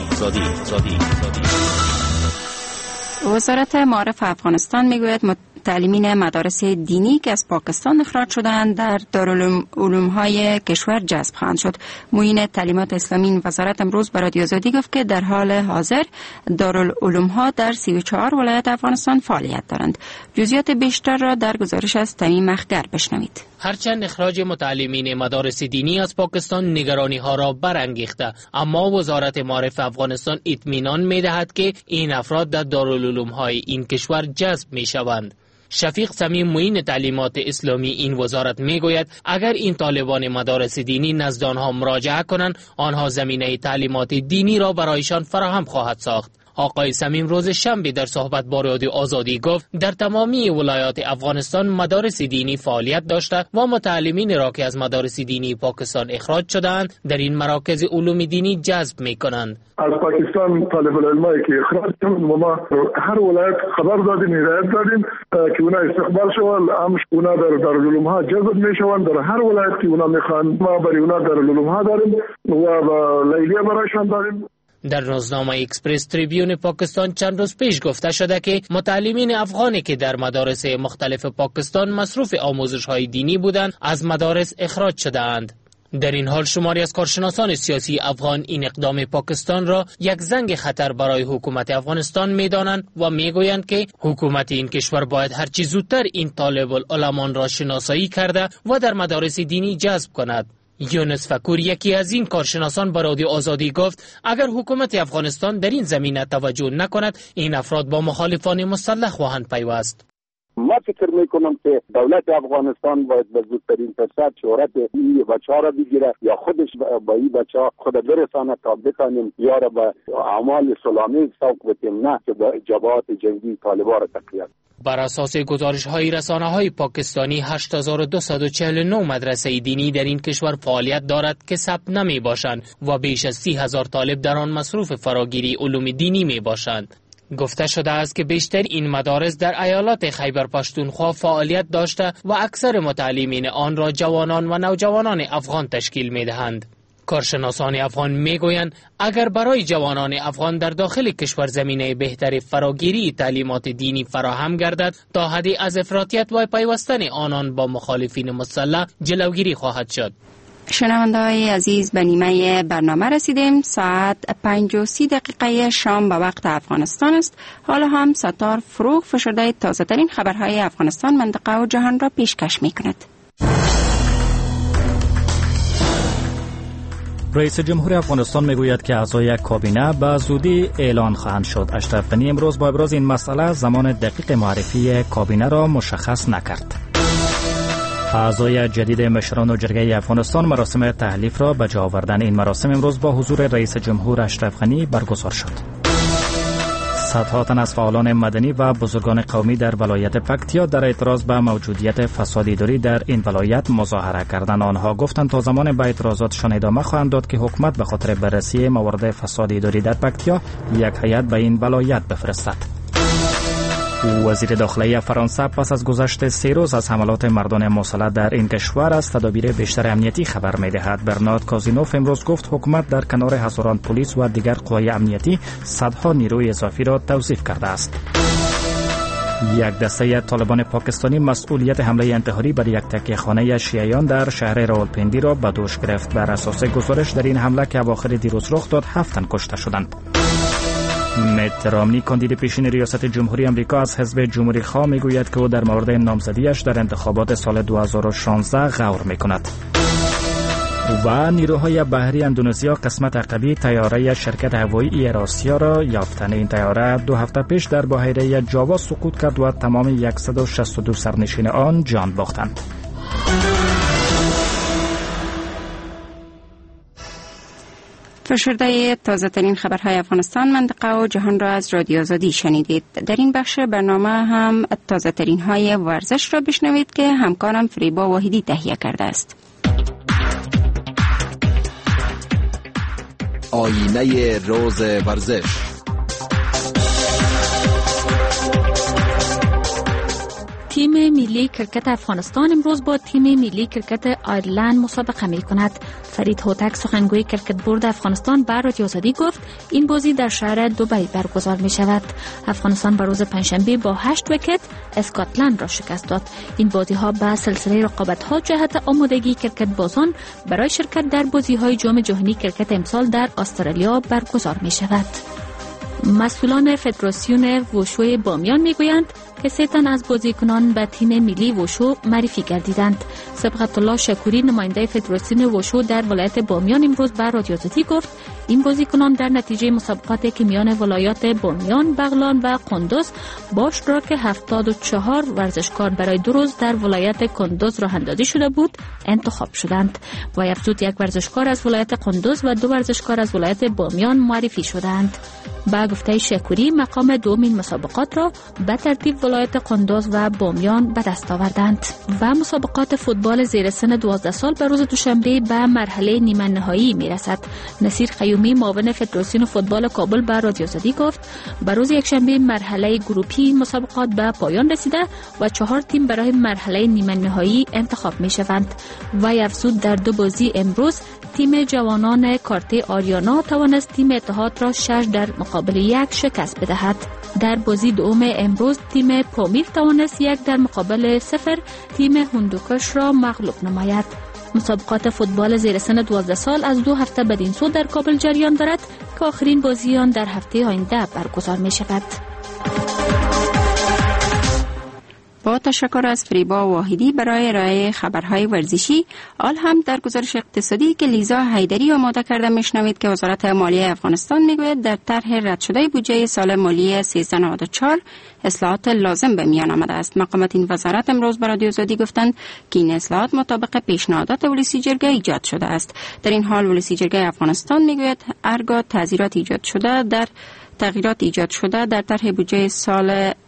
وزارت معارف افغانستان میگوید متعلمین مدارس دینی که از پاکستان اخراج شدند در دارالعلوم‌های کشور جذب خواهند شد. معین تعلیمات اسلامی این وزارت امروز به رادیو آزادی گفت که در حال حاضر دارالعلوم‌ها در 34 ولایت افغانستان فعالیت دارند. جزئیات بیشتر را در گزارش از تمیم اخگر بشنوید. هرچند اخراج متعلمین مدارس دینی از پاکستان نگرانی‌ها را برانگیخته، اما وزارت معارف افغانستان اطمینان می‌دهد که این افراد در دارالعلوم‌های این کشور جذب می‌شوند. شفیق صمیم معین تعلیمات اسلامی این وزارت میگوید اگر این طالبان مدارس دینی نزد آنها مراجعه کنند، آنها زمینه تعلیمات دینی را برایشان فراهم خواهد ساخت. آقای صمیم روز شنبه در صحبت با رادیو آزادی گفت در تمامی ولایات افغانستان مدارس دینی فعالیت داشته و متعلمین را که از مدارس دینی پاکستان اخراج شدند در این مراکز علوم دینی جذب می‌کنند. از پاکستان طالب العلمایی که اخراج شدند ما هر ولایت خبر دادیم، هدایت دادیم که اونا استقبال شوند، همش اونا در دارالعلوم‌ها جذب میشوند. در هر ولایت که اونا میخوان ما برای اونا دارالعلوم‌ها داریم و لیلیه برایشان داریم. در روزنامه اکسپرس تریبیون پاکستان چند روز پیش گفته شده که متعلمین افغانی که در مدارس مختلف پاکستان مصروف آموزش‌های دینی بودند از مدارس اخراج شده‌اند. در این حال شماری از کارشناسان سیاسی افغان این اقدام پاکستان را یک زنگ خطر برای حکومت افغانستان می‌دانند و می‌گویند که حکومت این کشور باید هر چه زودتر این طالب العلمان را شناسایی کرده و در مدارس دینی جذب کند. یونس فکور یکی از این کارشناسان به رادیو آزادی گفت اگر حکومت افغانستان در این زمینه توجه نکند، این افراد با مخالفان مسلح خواهند پیوست. ما فکر میکنم که دولت افغانستان باید به زودترین فرصت شهرت این بچه‌ها را بگیره یا خودش با این بچه‌ها خود برسانه تا بتانیم یا را به اعمال سلامی سوق بتیم، نه که به جبهات جنگی طالبان را تقویت. بر اساس گزارش‌های رسانه‌های پاکستانی 8249 مدرسه دینی در این کشور فعالیت دارد که ثبت نمی‌باشند و بیش از 30,000 طالب در آن مصروف فراگیری علوم دینی می‌باشند. گفته شده است که بیشتر این مدارس در ایالات خیبر پختونخوا فعالیت داشته و اکثر متعلمین آن را جوانان و نوجوانان افغان تشکیل می‌دهند. کارشناسان افغان میگویند اگر برای جوانان افغان در داخل کشور زمینه بهتر فراگیری تعلیمات دینی فراهم گردد، تا حدی از افراطیت و پیوستن آنان با مخالفین مسلح جلوگیری خواهد شد. شنونده‌های عزیز، به نیمه برنامه رسیدیم. ساعت 5:30 شام به وقت افغانستان است. حالا هم ستار فروغ فشرده تازه ترین خبرهای افغانستان، منطقه و جهان را پیشکش می‌کند. رئیس جمهور افغانستان میگوید که اعضای کابینه به زودی اعلان خواهند شد. اشرف غنی امروز با ابراز این مسئله زمان دقیق معرفی کابینه را مشخص نکرد. اعضای جدید مشران جرگه افغانستان مراسم تحلیف را به جا آوردند. این مراسم امروز با حضور رئیس جمهور اشرف غنی برگزار شد. صدها تن از فعالان مدنی و بزرگان قومی در ولایت پکتیا در اعتراض به موجودیت فساد اداری در این ولایت مظاهره کردند. آنها گفتند تا زمان به اعتراضاتشان ادامه خواهند داد که حکومت به خاطر بررسی موارد فساد اداری در پکتیا یک هیئت به این ولایت بفرستد. وزیر داخلی فرانسه پس از گذشت 3 روز از حملات مردان مسلح در این کشور از تدابیر بیشتر امنیتی خبر می‌دهد. برنارد کازینوف امروز گفت حکومت در کنار هزاران پلیس و دیگر قوای امنیتی صدها نیروی اضافی را توظیف کرده است. یک دسته طالبان پاکستانی مسئولیت حمله انتحاری بر یک تکیه‌خانه شیعیان در شهر راولپندی را به دوش گرفت. بر اساس گزارش در این حمله که اواخر دیروز رخ داد 7 تن کشته شدند. میت رامنی کاندید پیشین ریاست جمهوری آمریکا از حزب جمهوری خواه میگوید که او در مورد نامزدیش در انتخابات سال 2016 غور میکند. و نیروهای بحری اندونزیا قسمت عقبی طیاره شرکت هوایی ایر آسیا را یافتند. این طیاره 2 هفته پیش در بحیره جاوا سقوط کرد و تمام 162 سرنشین آن جان باختند. فشرده تازه ترین خبرهای افغانستان، منطقه و جهان را از رادیو آزادی شنیدید. در این بخش برنامه هم تازه ترین های ورزش را بشنوید که همکارم فریبا واحدی تهیه کرده است. آینه روز ورزش. تیم ملی کرکت افغانستان امروز با تیم ملی کرکت آیرلند مسابقه می کند. فرید هوتک سخنگوی کرکت بورد افغانستان بر رادیو آزادی گفت این بازی در شهر دبی برگزار می شود. افغانستان بر روز پنجشنبه با 8 ویکت اسکاتلند را شکست داد. این بازی ها به سلسله رقابت ها جهت آمادگی کرکت بازان برای شرکت در بازی های جام جهانی کرکت امسال در استرالیا برگزار می شود. مسئولان فدراسیون وشو بامیان میگویند که 3 تن از بازیکنان به تیم ملی وشو معرفی گردیدند. سبقت الله شکوری نماینده فدراسیون وشو در ولایت بامیان امروز به رادیو آزادی گفت این بازیکنان در نتیجه مسابقاتی که میان ولایات بامیان، بغلان و قندوز با اشتراک 74 ورزشکار برای 2 روز در ولایت قندوز راه اندازی شده بود انتخاب شدند و افزود 1 ورزشکار از ولایت قندوز و 2 ورزشکار از ولایت بامیان معرفی شدند. با گفته شکوری مقام دومین مسابقات را به ترتیب ولایت قندوز و بامیان به دست آوردند. و مسابقات فوتبال زیر سن 12 سال به روز دوشنبه به مرحله نیمه نهایی میرسد. نصیر قیومی معاون فدراسیون فوتبال کابل به رادیو آزادی گفت به روز یکشنبه مرحله گروپی مسابقات به پایان رسیده و 4 تیم برای مرحله نیمه نهایی انتخاب می شوند. و افزود در 2 بازی امروز تیم جوانان کارته آریانا توانست تیم اتحاد را 6 در مقابل 1 شکست بدهد. در بازی دوم امروز تیم پامیر توانست 1 در مقابل 0 تیم هندوکش را مغلوب نماید. مسابقات فوتبال زیر سن 12 سال از 2 هفته بدین سو در کابل جریان دارد که آخرین بازی آن در هفته آینده برگزار می شود. با تشکر از فریبا واحدی برای ارائه خبرهای ورزشی. آل هم در گزارش اقتصادی که لیزا حیدری آماده کرده میشنوید که وزارت مالیه افغانستان میگوید در طرح رد شده بودجه سال مالی 1394 اصلاحات لازم به میان آمده است. مقامات این وزارت امروز به رادیو آزادی گفتند که این اصلاحات مطابق پیشنهادات ولسی جرگه ایجاد شده است. در این حال ولسی جرگه افغانستان میگوید هرگاه تغییرات ایجاد شده در طرح بودجه سال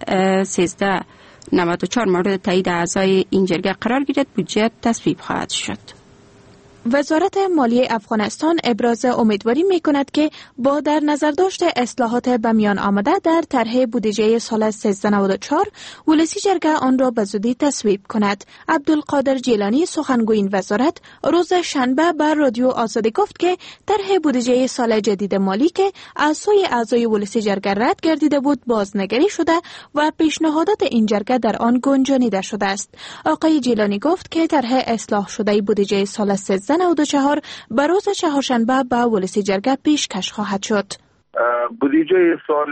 1394 مورد تایید اعضای این جرگه قرار گیرد، بودجه تصویب خواهد شد. وزارت مالیه افغانستان ابراز امیدواری می کند که با در نظر داشت اصلاحات به میان آمده در طرح بودجه سال 1394 ولسی جرگه آن را به زودی تصویب کند. عبدالقادر جیلانی سخنگوی این وزارت روز شنبه بر رادیو آزادی گفت که طرح بودجه سال جدید مالی که از سوی اعضای ولسی جرگه رد گردیده بود بازنگری شده و پیشنهادات این جرگه در آن گنجانیده شده است. آقای جیلانی گفت که طرح اصلاح شده بودجه سال 1394 به روز چهارشنبه به ولسی جرگه پیشکش خواهد شد. بودجه سال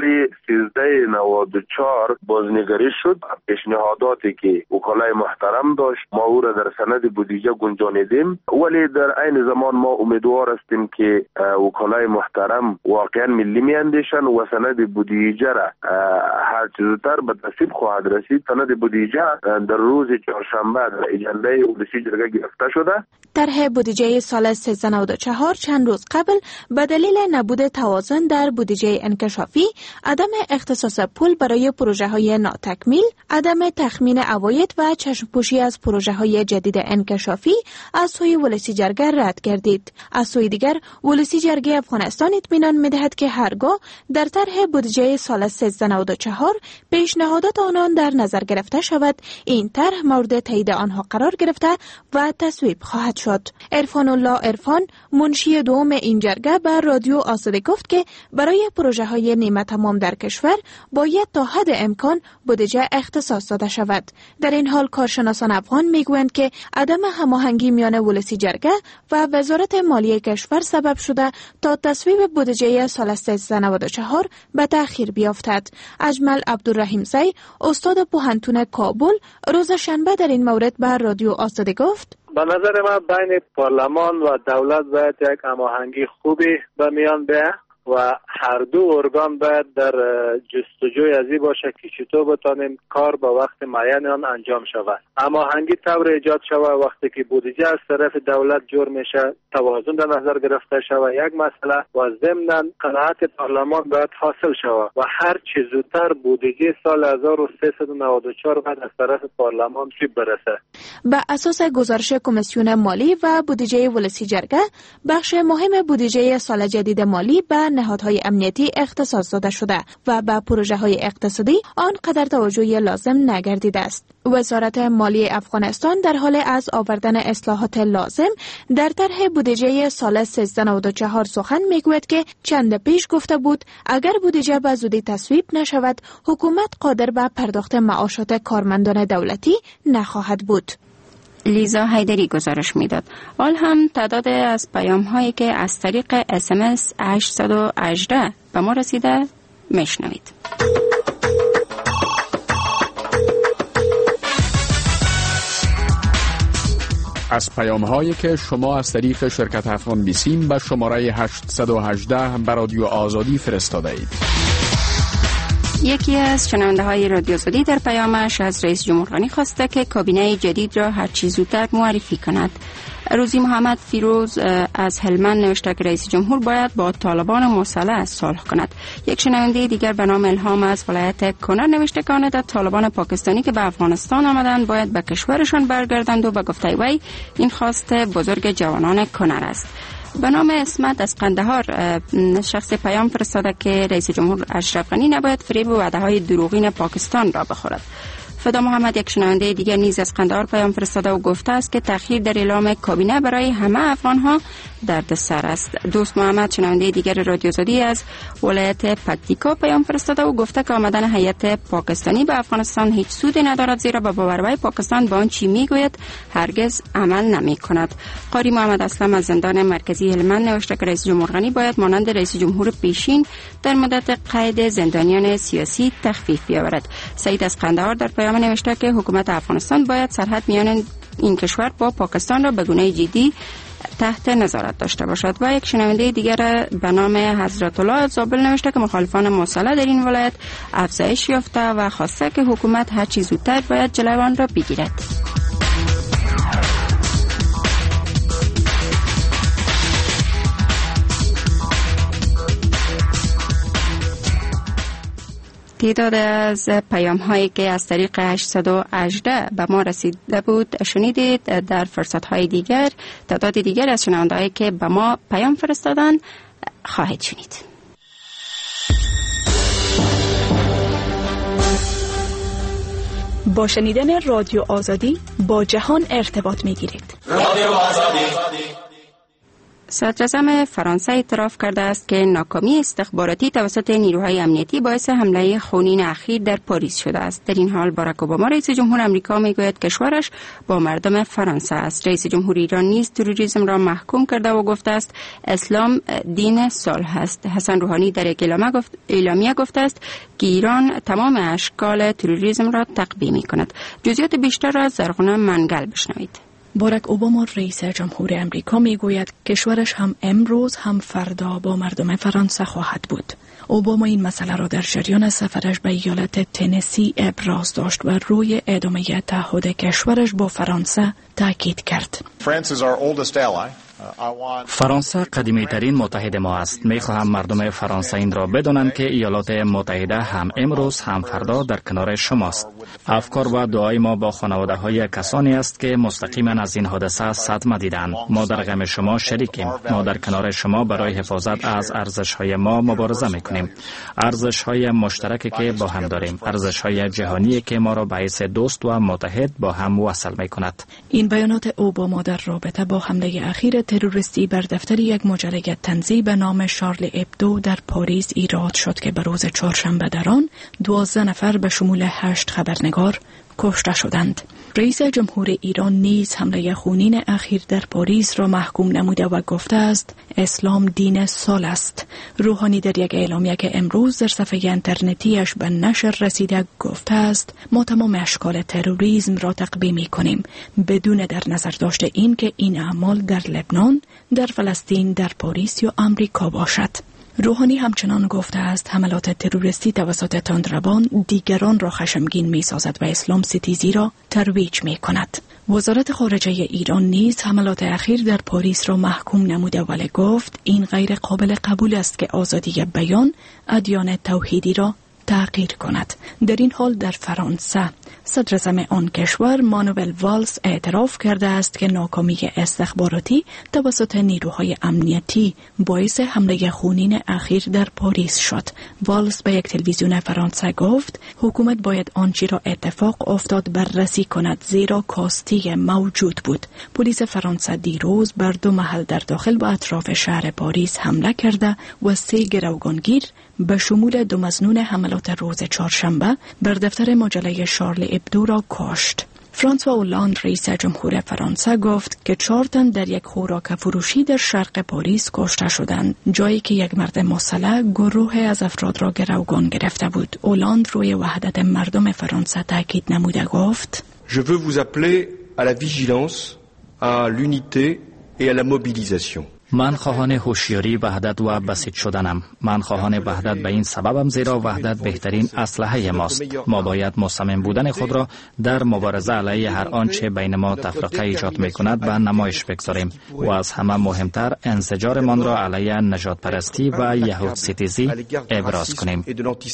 1394 بازنگری شد. پیشنهاداتی که وکلای محترم داشت ما او را در سند بودجه گنجانیدیم، ولی در عین زمان ما امیدوار هستیم که وکلای محترم واقعا ملی میاندیشند و سند بودجه را هر چه زودتر به تصویب خواهد رسید. سند بودجه در روز چهارشنبه در اجنده ولسی جرگه گرفته شده. طرح بودجه سال 1394 چند روز قبل به دلیل نبود توازن در بودجه انکشافی، عدم اختصاص پول برای پروژه های ناتکمیل، عدم تخمین عواید و چشم‌پوشی از پروژه های جدید انکشافی از سوی ولسی جرگه رد گردید. از سوی دیگر ولسی جرگه افغانستان اطمینان می‌دهد که هرگاه در طرح بودجه سال 1394 پیشنهادات آنان در نظر گرفته شود، این طرح مورد تایید آنها قرار گرفته و تصویب خواهد شد. عرفان الله عرفان منشی دوم این جرگه بر رادیو آزادی گفت که برای پروژه های نیمه تمام در کشور باید تا حد امکان بودجه اختصاص داده شود. در این حال کارشناسان افغان میگویند که عدم هماهنگی میان ولسی جرگه و وزارت مالیه کشور سبب شده تا تصویب بودجه سال 1394 به تأخیر بیفتد. اجمل عبدالرحیم زی استاد پوهنتون کابل روز شنبه در این مورد بر رادیو آزادی گفت: به نظر من بین پارلمان و دولت باید یک هماهنگی خوبی به میان بیاید و هر دو ارگان باید در جستجوی ازی باشه که چطور بتانیم کار با وقت معین آن انجام شود. هماهنگی طور ایجاد شود وقتی که بودجه از طرف دولت جور میشه، توازن در نظر گرفته شود یک مسئله و ضمناً قناعت پارلمان باید حاصل شود و هر چه زودتر بودجه سال 1394 باید از طرف پارلمان برسه. به اساس گزارش کمیسیون مالی و بودجه ولسی جرگه، بخش مهم بودجه سال جدید مالی به نهادهای امنیتی اختصاص داده شده و به پروژه های اقتصادی آنقدر توجه لازم نگردیده است. وزارت مالی افغانستان در حال از آوردن اصلاحات لازم در طرح بودجه سال 1394 سخن میگوید که چند پیش گفته بود اگر بودجه به زودی تصویب نشود، حکومت قادر به پرداخت معاشات کارمندان دولتی نخواهد بود. لیزا حیدری گزارش میداد. حال هم تعداد از پیام هایی که از طریق SMS 818 به ما رسیده میشنوید. از پیام هایی که شما از طریق شرکت افغان بیسیم به شماره 818 به رادیو آزادی فرستاده اید. یکی از شنونده های رادیو آزادی در پیامش از رئیس جمهور غنی خواسته که کابینه جدید را هر چه زودتر معرفی کند. روزی محمد فیروز از هلمند نوشته که رئیس جمهور باید با طالبان مصالحه صلح کند. یک شنونده دیگر به نام الهام از ولایت کنر نوشته که آن طالبان پاکستانی که به افغانستان آمدند باید به کشورشان برگردند و به گفته وی این خواست بزرگ جوانان کنر است. به نام اسمت از قندهار شخص پیام فرستاده که رئیس جمهور اشرف غنی نباید فریب و وعده‌های دروغین پاکستان را بخورد. فدا محمد یک شنونده دیگر نیز از قندهار پیام فرستاده و گفته است که تأخیر در اعلام کابینه برای همه افغان‌ها دردسر است. دوست محمد شنونده دیگر رادیو آزادی از ولایت پکتیکا پیام فرستاده و گفته که آمدن هیئت پاکستانی به افغانستان هیچ سودی ندارد، زیرا به باوری پاکستان با آنچه میگوید هرگز عمل نمی‌کند. قاری محمد اسلم از زندان مرکزی هلمند نوشته که رئیس جمهور غنی باید مانند رئیس جمهور پیشین در مدت قید زندانیان سیاسی تخفیف بیاورد. سعید از قندهار در پیام روزنامه نوشته که حکومت افغانستان باید سرحد میان این کشور با پاکستان را به گونه جدی تحت نظارت داشته باشد. و یک شنونده دیگر به نام حضرت الله از زابل نوشته که مخالفان مسلح در این ولایت افزایش یافته و خواسته که حکومت هر چیز زودتر باید جلوی آن را بگیرد. تعداد از پیام هایی که از طریق 818 به ما رسیده بود شنیدید. در فرصت های دیگر تعداد دیگر از شنونده هایی که به ما پیام فرستادن خواهید شنید. با شنیدن رادیو آزادی با جهان ارتباط می گیرید. رادیو آزادی. صدراعظم فرانسه اعتراف کرده است که ناکامی استخباراتی توسط نیروهای امنیتی باعث حمله خونین اخیر در پاریس شده است. در این حال باراک اوباما رئیس جمهور آمریکا میگوید کشورش با مردم فرانسه است. رئیس جمهور ایران نیز تروریسم را محکوم کرده و گفته است اسلام دین صلح است. حسن روحانی در یک اعلامیه گفته است که ایران تمام اشکال تروریسم را تقویه می‌کند. جزئیات بیشتر را از زرغونه منگل بشنوید. باراک اوباما رئیس جمهور آمریکا میگوید کشورش هم امروز هم فردا با مردم فرانسه خواهد بود. اوباما این مسئله را در جریان سفرش به ایالت تنسی ابراز داشت و روی ادامه تعهد کشورش با فرانسه تاکید کرد. فرانسه قدیمی ترین متحد ما است. می خواهم مردم فرانسه این را بدانند که ایالات متحده هم امروز هم فردا در کنار شماست. افکار و دعای ما با خانواده های کسانی است که مستقیما از این حادثه صدمه دیدند. ما در غم شما شریکیم. ما در کنار شما برای حفاظت از ارزش های ما مبارزه میکنیم. ارزش های مشترکی که با هم داریم. ارزش های جهانی که ما را به حیث دوست و متحد با هم وصل میکند. این بیانات اوباما در رابطه با حمله اخیر تروریستی بر دفتر یک مجله طنزی به نام شارل ابدو در پاریس ایراد شد که به روز چهارشنبه در آن 12 نفر به شمول 8 خبرنگار کشته شدند. رئیس جمهور ایران نیز حمله خونین اخیر در پاریس را محکوم نموده و گفته است اسلام دین صلح است. روحانی در یک اعلامیه که امروز در صفحه اینترنتیش به نشر رسیده گفته است ما تمام اشکال تروریسم را تقویه می‌کنیم بدون در نظر داشته این که این اعمال در لبنان، در فلسطین، در پاریس یا آمریکا باشد. روحانی همچنان گفته است حملات تروریستی توسط تندروان دیگران را خشمگین می سازد و اسلام ستیزی را ترویج می کند. وزارت خارجه ایران نیز حملات اخیر در پاریس را محکوم نموده ولی گفت این غیر قابل قبول است که آزادی بیان ادیان توحیدی را تغییر کند. در این حال در فرانسه صدراعظم آن کشور مانوئل والز اعتراف کرده است که ناکامی استخباراتی توسط نیروهای امنیتی باعث حمله خونین اخیر در پاریس شد. والز به یک تلویزیون فرانسه گفت حکومت باید آنچه را اتفاق افتاد بررسی کند زیرا کاستی موجود بود. پلیس فرانسه دیروز بر 2 محل در داخل و اطراف شهر پاریس حمله کرده و 3 گروگانگیر به شمول 2 مظنون حملات روز چهارشنبه بر دفتر مجله شارل ابدو را کشت. فرانسوا اولاند رئیس جمهور فرانسه گفت که 4 تن در یک خوراک فروشی در شرق پاریس کشته شدند، جایی که یک مرد مسلح گروه از افراد را گروگان گرفته بود. اولاند روی وحدت مردم فرانسه تاکید نموده گفت Je veux vous appeler à la vigilance, à l'unité et à la mobilisation. من خواهان هوشیاری، وحدت و بسیط شدنم. من خواهان وحدت به این سببم زیرا وحدت بهترین اسلحه ماست. ما باید مصمم بودن خود را در مبارزه علیه هر آنچه بین ما تفرقه ایجاد می‌کند به نمایش بگذاریم و از همه مهمتر انزجارمان را علیه نژاد پرستی و یهود ستیزی ابراز کنیم.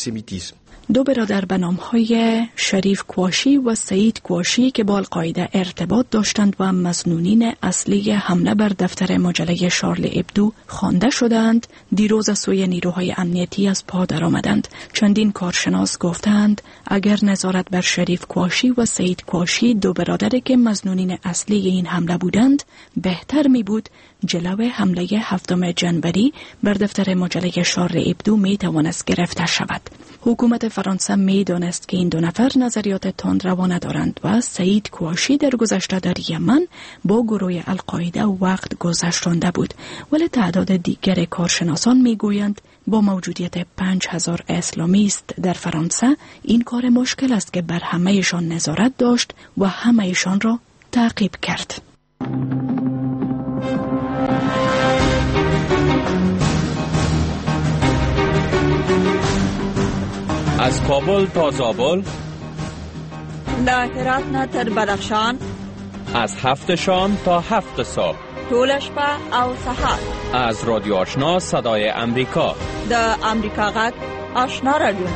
2 برادر به نام‌های شریف کواشی و سعید کواشی که با القاعده ارتباط داشتند و مظنونین اصلی حمله بر دفتر مجله شارل ابدو خوانده شدند، دیروز از سوی نیروهای امنیتی از پا درآمدند. چندین کارشناس گفتند اگر نظارت بر شریف کواشی و سعید کواشی 2 برادری که مظنونین اصلی این حمله بودند بهتر می بود جلوی حمله 7 جنوری بر دفتر مجله شارل ابدو می توانست گرفته شود. حکومت فرانسه می دانست که این دو نفر نظریات تندروانه دارند و سعید کواشی در گذشته در یمن با گروه القاعده وقت گذشتانده بود، ولی تعداد دیگر کارشناسان می گویند با موجودیت 5000 اسلامیست در فرانسه این کار مشکل است که بر همهشان نظارت داشت و همهشان را تعقیب کرد. از کابل تا زابل، له هرات نه تر بدخشان، از 7 شام تا 7 صبح، ټول شپه او سهار، از رادیو آشنا صدای امریکا، د امریکا غږ آشنا رادیو.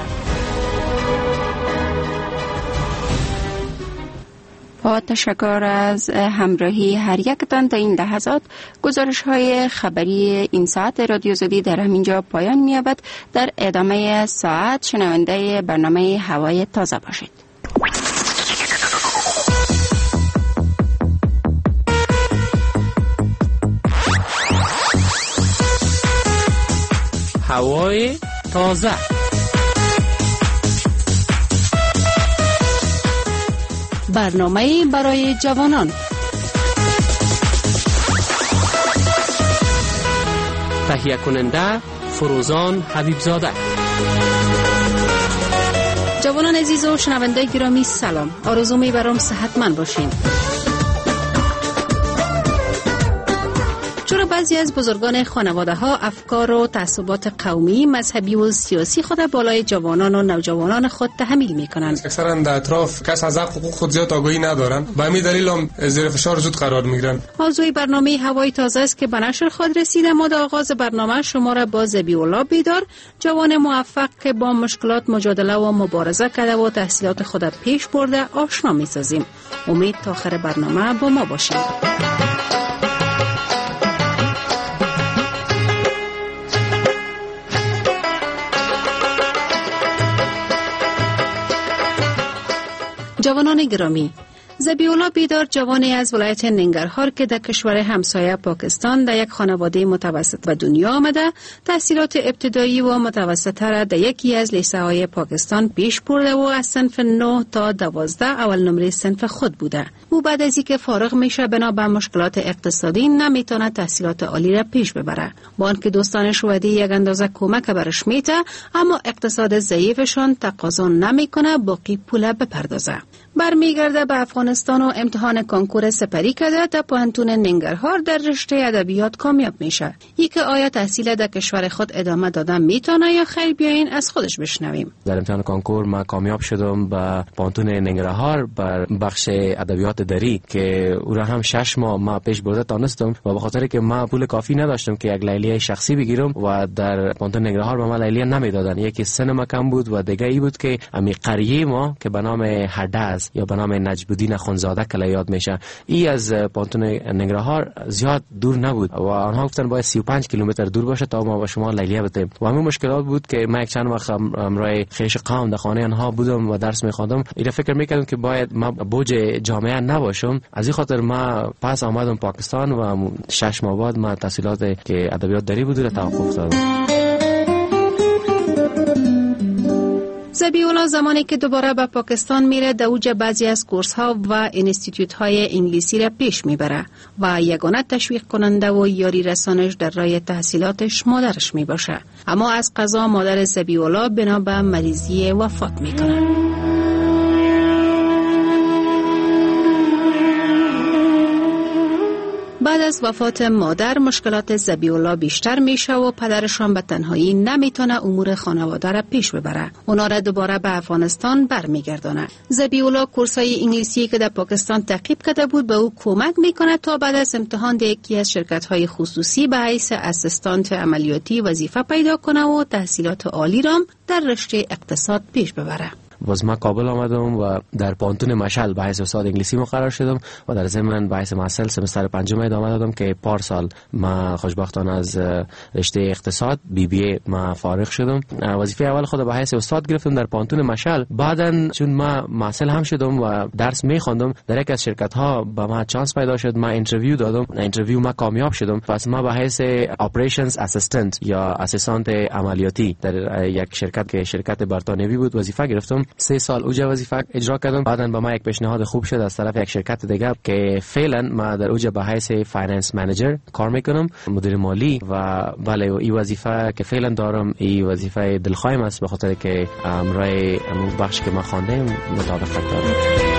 با تشکر از همراهی هر یکتان تا این لحظات، گزارش های خبری این ساعت رادیو زدی در همینجا پایان می‌یابد. در ادامه ساعت شنونده برنامه هوای تازه باشید. هوای تازه. برنامه برای جوانان. تهیه کننده فروزان حبیبزاده. جوانان عزیز و شنونده گرامی سلام. آرزو می‌برم صحتمند باشین. چرا بعضی از بزرگان خانواده ها افکار و تعصبات قومی، مذهبی و سیاسی خود بالای جوانان و نوجوانان خود تحمیل می‌کنند؟ اکثرا در اطراف کس از حقوق خود زیاد آگاهی ندارن، به همین دلیل هم زیر فشار زود قرار میگیرن. موضوع برنامه هوای تازه است که به نشر خود رسیده. ما در آغاز برنامه شما را با ذبیح‌الله بیدار، جوان موفق که با مشکلات مجادله و مبارزه کرده و تحصیلات خود پیش برده آشنا می‌سازیم. امید تا آخر برنامه با ما باشید. جوانان گرامی، ذبیح‌الله بیدار جوانی از ولایت ننگرهار که در کشور همسایه پاکستان در یک خانواده متوسط به دنیا آمده، تحصیلات ابتدایی و متوسطه را در یکی از لیسه‌های پاکستان پیش برده و از صنف 9 تا 12 اول نمره صنف خود بوده. او بعد از اینکه فارغ میشه بنا به مشکلات اقتصادی نمیتونه تحصیلات عالی را پیش ببره. با آنکه دوستانش وعده یک اندازه کمک برش میده، اما اقتصاد ضعیفشان تقاضا نمیکنه باقی پول بپردازه. برمیگرده به افغانستان و امتحان کنکور سپری کرده. در پوهنتون ننگرهار در رشته ادبیات کامیاب میشه. ای که آیا تحصیل در کشور خود ادامه دادن میتونه یا خیر؟ بیاین از خودش بشنویم. در امتحان کنکور ما کامیاب شدم به پوهنتون ننگرهار بر بخش ادبیات دری که او را هم 6 ماه ما پیش برده تانستم و به خاطر که ما پول کافی نداشتم که یک لیلیه شخصی بگیرم و در پوهنتون ننگرهار به ما لیلیه نمیدادن. یکی سن ما کم بود و دیگه ای بود که امی قریه ما که به نام هردز یا به نام نجبالدین خانزاده کلا یاد میشه، ای از پوهنتون ننگرهار زیاد دور نبود و آنها گفتن باید 35 کیلومتر دور باشه تا ما با شما لیلیه بدیم و همین مشکلات بود که ما یک چند وقت همراه خیش قوم در خانه آنها بودم و درس می‌خواندم. اینا فکر می‌کردم که باید ما بوج جامعه نباشم، از این خاطر ما پس آمدم پاکستان و 6 ماه بعد ما تحصیلات که ادبیات دری بود را توقف دادم. ذبیح‌الله زمانی که دوباره به پاکستان میره در اوج بعضی از کورس ها و انستیتوت های انگلیسی را پیش میبره و یگانه تشویق کننده و یاری رسانش در راه تحصیلاتش مادرش میباشه. اما از قضا مادر ذبیح‌الله بنا به مریضی وفات میکنه. بعد از وفات مادر مشکلات ذبیح‌الله بیشتر میشه و پدرشان به تنهایی نمیتونه امور خانواده را پیش ببره. اونا را دوباره به افغانستان برمیگردونه. ذبیح‌الله کورسای انگلیسی که در پاکستان تعقیب کرده بود به او کمک میکنه تا بعد از امتحان در یکی از شرکت‌های خصوصی به حیث اسیستانت عملیاتی وظیفه پیدا کنه و تحصیلات عالی را در رشته اقتصاد پیش ببره. باز من کابل آمدم و در پانتون مشعل به حیث استاد انگلیسی مقرر شدم و در ضمن به حیث محصل سمستر پنجم ادامه دادم که پارسال من خوشبختانه از رشته اقتصاد BBA ما فارغ شدم. وظیفه اول خود به حیث استاد گرفتم در پانتون مشعل. بعدن چون من محصل هم شدم و درس می‌خواندم، در یک از شرکت ها به من چانس پیدا شد، من اینترویو دادم. اینترویو ما کامیاب شدم. پس ما به حیث اپریشنز اسیستنت یا اسیستانت عملیاتی در یک شرکت که شرکت بریتانیایی بود وظیفه گرفتم. 3 سال اوجا وظیفه اجرا کردم. بعدن به ما یک پیشنهاد خوب شد از طرف یک شرکت دیگه که فعلا ما در اوجا به حیث فایننس منیجر کار میکنم، مدیر مالی. و بله این وظیفه که فعلا دارم این وظیفه دلخواهیم است به خاطر که امرای بخش که ما خواندم مطابقت دارم.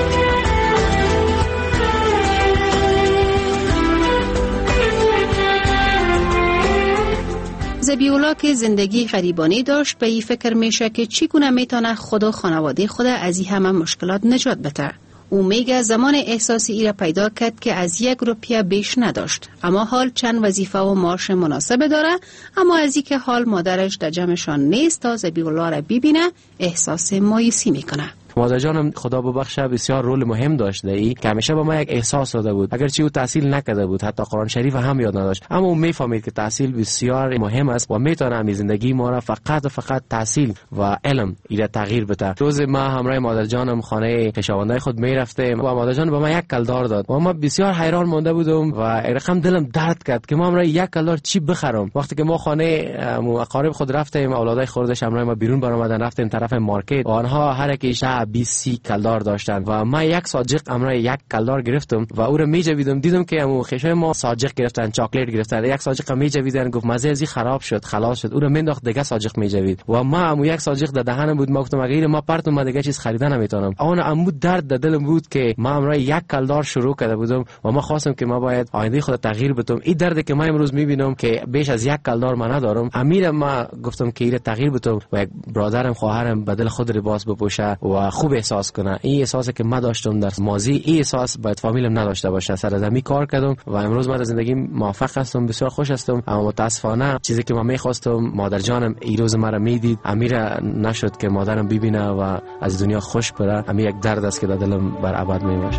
زبیولا که زندگی غریبانه داشت به این فکر میشه که چگونه میتونه خود و خانواده خود از این همه مشکلات نجات بده. او میگه زمان احساسی ای را پیدا کرد که از 1 روپیه بیش نداشت، اما حال چند وظیفه و معاش مناسب داره، اما از اینکه حال مادرش در جمعشان نیست تا زبیولا را ببینه احساس مایوسی میکنه. مادر جانم خدا ببخشه بسیار رول مهم داشته ای که همیشه با ما یک احساس داده بود. اگرچه او تحصیل نکرده بود، حتی قرآن شریف هم یاد نداشت، اما او میفهمید که تحصیل بسیار مهم است و میتونه همین زندگی ما را فقط و فقط تحصیل و علم ایره تغییر بده. روز ما همراه مادر جانم خانه خویشاوندای خود میرفتیم و مادر جان به ما یک کلدار داد و ما بسیار حیران مانده بودم و رقم دلم درد کرد که ما همراه یک کلدار چی بخرم. وقتی که ما خانه اقارب خود رفتیم، اولادای خوردش همراه ما بیرون برآمدن، رفتیم طرف مارکت و آنها هر یکیش 20 کلدار داشتن و من یک ساجق امرای یک کلدار گرفتم و او رو میجویدم. دیدم که امو خیشای ما ساجق گرفتن، چاکلیت گرفتن، یک ساجق میجویدن. گفت مزه ازی خراب شد، خلاص شد. او رو مینداخت دیگه ساجق میجوید و ما امو یک ساجق در دهنم بود. ما گفتم اگه ما پرتم ما دیگه چیز خریدن نمیتونم. اون امو درد در دلم بود که ما امرای یک کلدار شروع کرده بودم و ما خواستم که ما باید آینده خود تغییر بدم. این دردی که من امروز میبینم که بیش از یک کلدار من ندارم، امیر ما گفتم که این تغییر بدم و یک برادرم خواهرم بدل خود لباس بپوشه و خوب احساس کنه. این احساسی که من داشتم در ماضی، این احساس باید فامیلم نداشته باشه. سر از همین کار کردم و امروز من در زندگی موفق هستم، بسیار خوش هستم. اما متاسفانه چیزی که من می‌خواستم مادر جانم این روز مرا میدید، امیر نشد که مادرم ببینه و از دنیا خوش بره. همین یک درد است که در دلم بر ابد میباشه.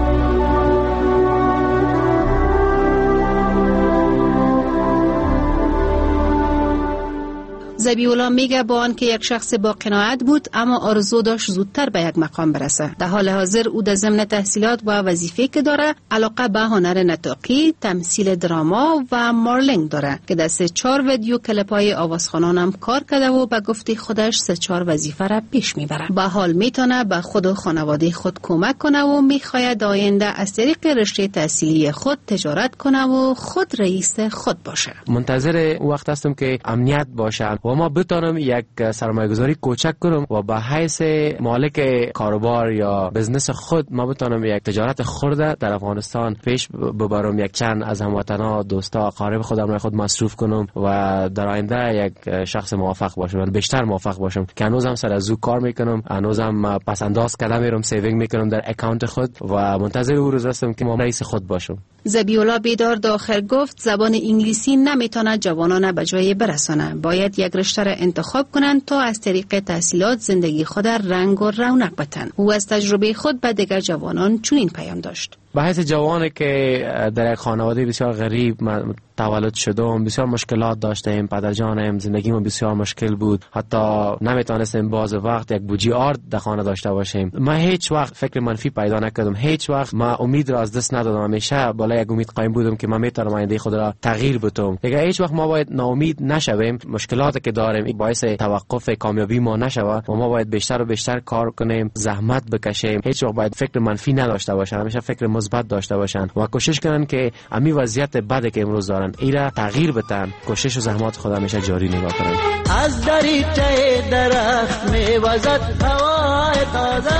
زبیولا میگه با آن که یک شخص با قناعت بود اما آرزو داشت زودتر به یک مقام برسه. در حال حاضر او در ضمن تحصیلات و وظیفه که داره علاقه به هنر نطاقی، تمثیل دراما و مارلینگ داره که در 3-4 ویدیو کلیپ‌های آوازخوانان هم کار کرده و به گفته خودش 3-4 وظیفه را پیش میبره. به حال میتونه به خود و خانواده خود کمک کنه و میخواهد آینده از طریق رشته تحصیلی خود تجارت کنه و خود رئیس خود باشه. منتظر وقت هستم که امنیت باشه و ما بتونم یک سرمایه‌گذاری کوچک کنم و به حیث مالک کاروبار یا بزنس خود ما بتونم یک تجارت خرده در افغانستان پیش ببرم، یک چند از هموطنا، دوستا، اقارب خودم را خود مصروف کنم و در آینده یک شخص موفق باشم، بیشتر موفق باشم که هنوزم سر از او کار میکنم، هنوزم پس انداز کردم میرم سیوینگ میکنم در اکانت خود و منتظر او روز هستم که ما رئیس خود باشم. زبیولا بیدار داخل گفت زبان انگلیسی نمیتونه جوانان به جای برسانه، باید یک رشته را انتخاب کنند تا از طریق تحصیلات زندگی خود رنگ و رونق بدن. او از تجربه خود به دیگر جوانان چنین پیام داشت: به حیث جوانی که در یک خانواده بسیار غریب تولد شدم، بسیار مشکلات داشتیم، پدر جانم زندگیمون بسیار مشکل بود، حتی نمیتونستیم باز وقت یک بوجی آرد در خانه داشته باشیم. من هیچ وقت فکر منفی پیدا نکردم، هیچ وقت من امید را از دست ندادم، همیشه بالای یک امید قایم بودم که من میتونم آینده خود را تغییر بدم. دیگه هیچ وقت ما باید ناامید نشویم، مشکلاتی که داریم این باعث توقف کامیابی ما نشوه و ما باید بیشتر و بیشتر کار کنیم، زحمت بکشیم. هیچ وقت باید فکر منفی نداشته باشن، همیشه فکر مثبت داشته باشن و کوشش کنن که امی وضعیت بده که امروز دارن ایرا تغییر بدن. کوشش و زحمات خود همیشه جاری نگاه کنن. از دریچه درخت میوزد هوای تازه.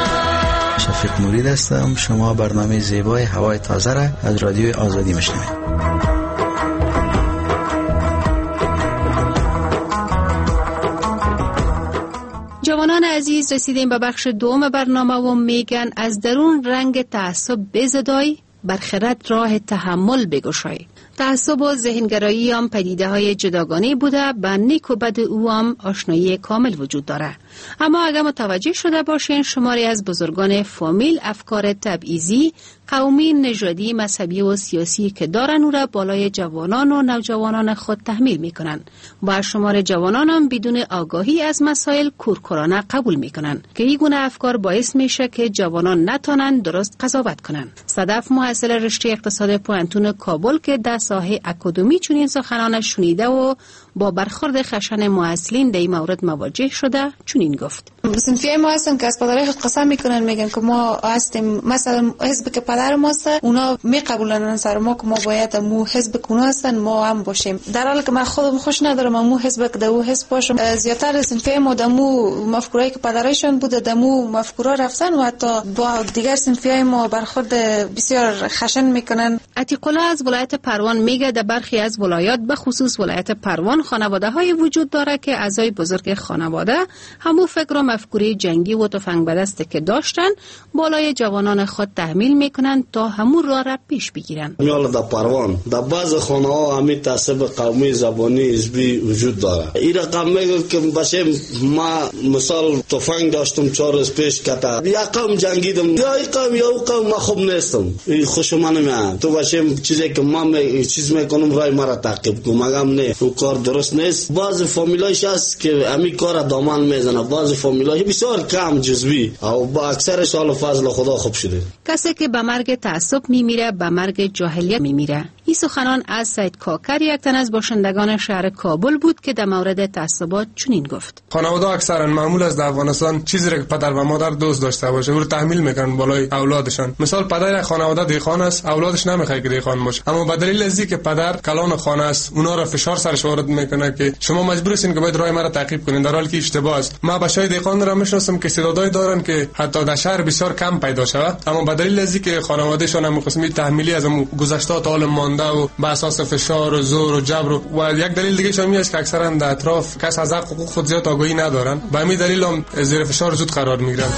شفیق مرید هستم. شما برنامه زیبای هوای تازه را از رادیو آزادی میشنوید. جوانان عزیز، رسیدیم به بخش دوم برنامه و میگن از درون رنگ تعصب بزدای، بر خرد راه تحمل بگشای. تعصب و ذهنگرایی هم پدیده های جداگانه بوده، به نیک و بد او هم آشنایی کامل وجود داره. اما اگر متوجه شده باشین شماری از بزرگان فامیل افکار تبعیضی قومی، نژادی، مذهبی و سیاسی که دارن او را بالای جوانان و نوجوانان خود تحمیل میکنن و شمار جوانان هم بدون آگاهی از مسائل کورکورانه قبول میکنن که این گونه افکار باعث میشه که جوانان نتونن درست قضاوت کنن. صدف محصل رشته اقتصاد پوانتون کابل که در ساحه اکادمی چنین سخنان شنیده و با برخورد خشن محصلین در این مورد مواجه شده چنین گفت: صنفیای ما هستن که از پدرای خود قسم میکنن، میگن که ما هستیم مثلا حزب که پدر ما هست، اونا میقبولن سر ما که ما باید مو حزب که اونا هستن ما هم باشیم، در حالی که من خودم خوش ندارم مو حزب که دو حزب باشم. زیاتر صنفیای ما دمو مفکورایی که پدرایشون بوده دمو مفکورا رفتن و حتی با دیگر صنفیای ما برخورد بسیار خشن میکنن. عتیق الله از ولایت پروان میگه در برخی از ولایات به خصوص ولایت پروان خانواده های وجود داره که اعضای بزرگ خانواده همو فکر و مفکوره جنگی و تفنگ به دست که داشتن بالای جوانان خود تحمیل میکنن تا همون راه را پیش بگیرن. میال در پروان در بعض خانه ها همین تعصب قومی زبانی حزبی وجود داره. این رقم میگه که باشه ما مثال تفنگ داشتم 4 روز پیش کتا یا قوم جنگیدم یا این قوم یا اون قوم ما خوب نیستم، این خوش من میاد تو باشه چیزی که ما چیز میکنم رای مرا تعقیب کنم مگم نه اون کار درست نیست. بعض فامیلایش هست که همین کار دامن میزنه، بعض فامیلای بسیار کم جزوی او با اکثرش حال فضل خدا خوب شده. کسی که به مرگ تعصب میمیره به مرگ جاهلیت میمیره. این سخنان از سید کاکر یک تن از باشندگان شهر کابل بود که در مورد تعصبات چنین گفت: خانواده اکثرا معمول از افغانستان چیزی که پدر و مادر دوست داشته باشه او رو تحمیل میکنن بالای اولادشان. مثال پدر خانواده دیخان است، اولادش نمیخواد که دیخان باشه، اما به دلیل از اینکه پدر کلان خانه است اونا را فشار سرش وارد میکنه که شما مجبور هستین که باید راه مرا تعقیب کنین، در حالی که اشتباه است. ما بچهای دیخان را میشناسم که استعدادای دارن که حتی در شهر بسیار کم پیدا شود، اما به دلیل از اینکه خانوادهشان هم قسمی تحمیلی از گذشته‌ات حال مانده و به اساس فشار و زور و جبر و یک دلیل دیگه شامی است که اکثرا در اطراف کس از حقوق خود زیاد آگاهی ندارن، به همین دلیل هم زیر فشار زود قرار میگیرن.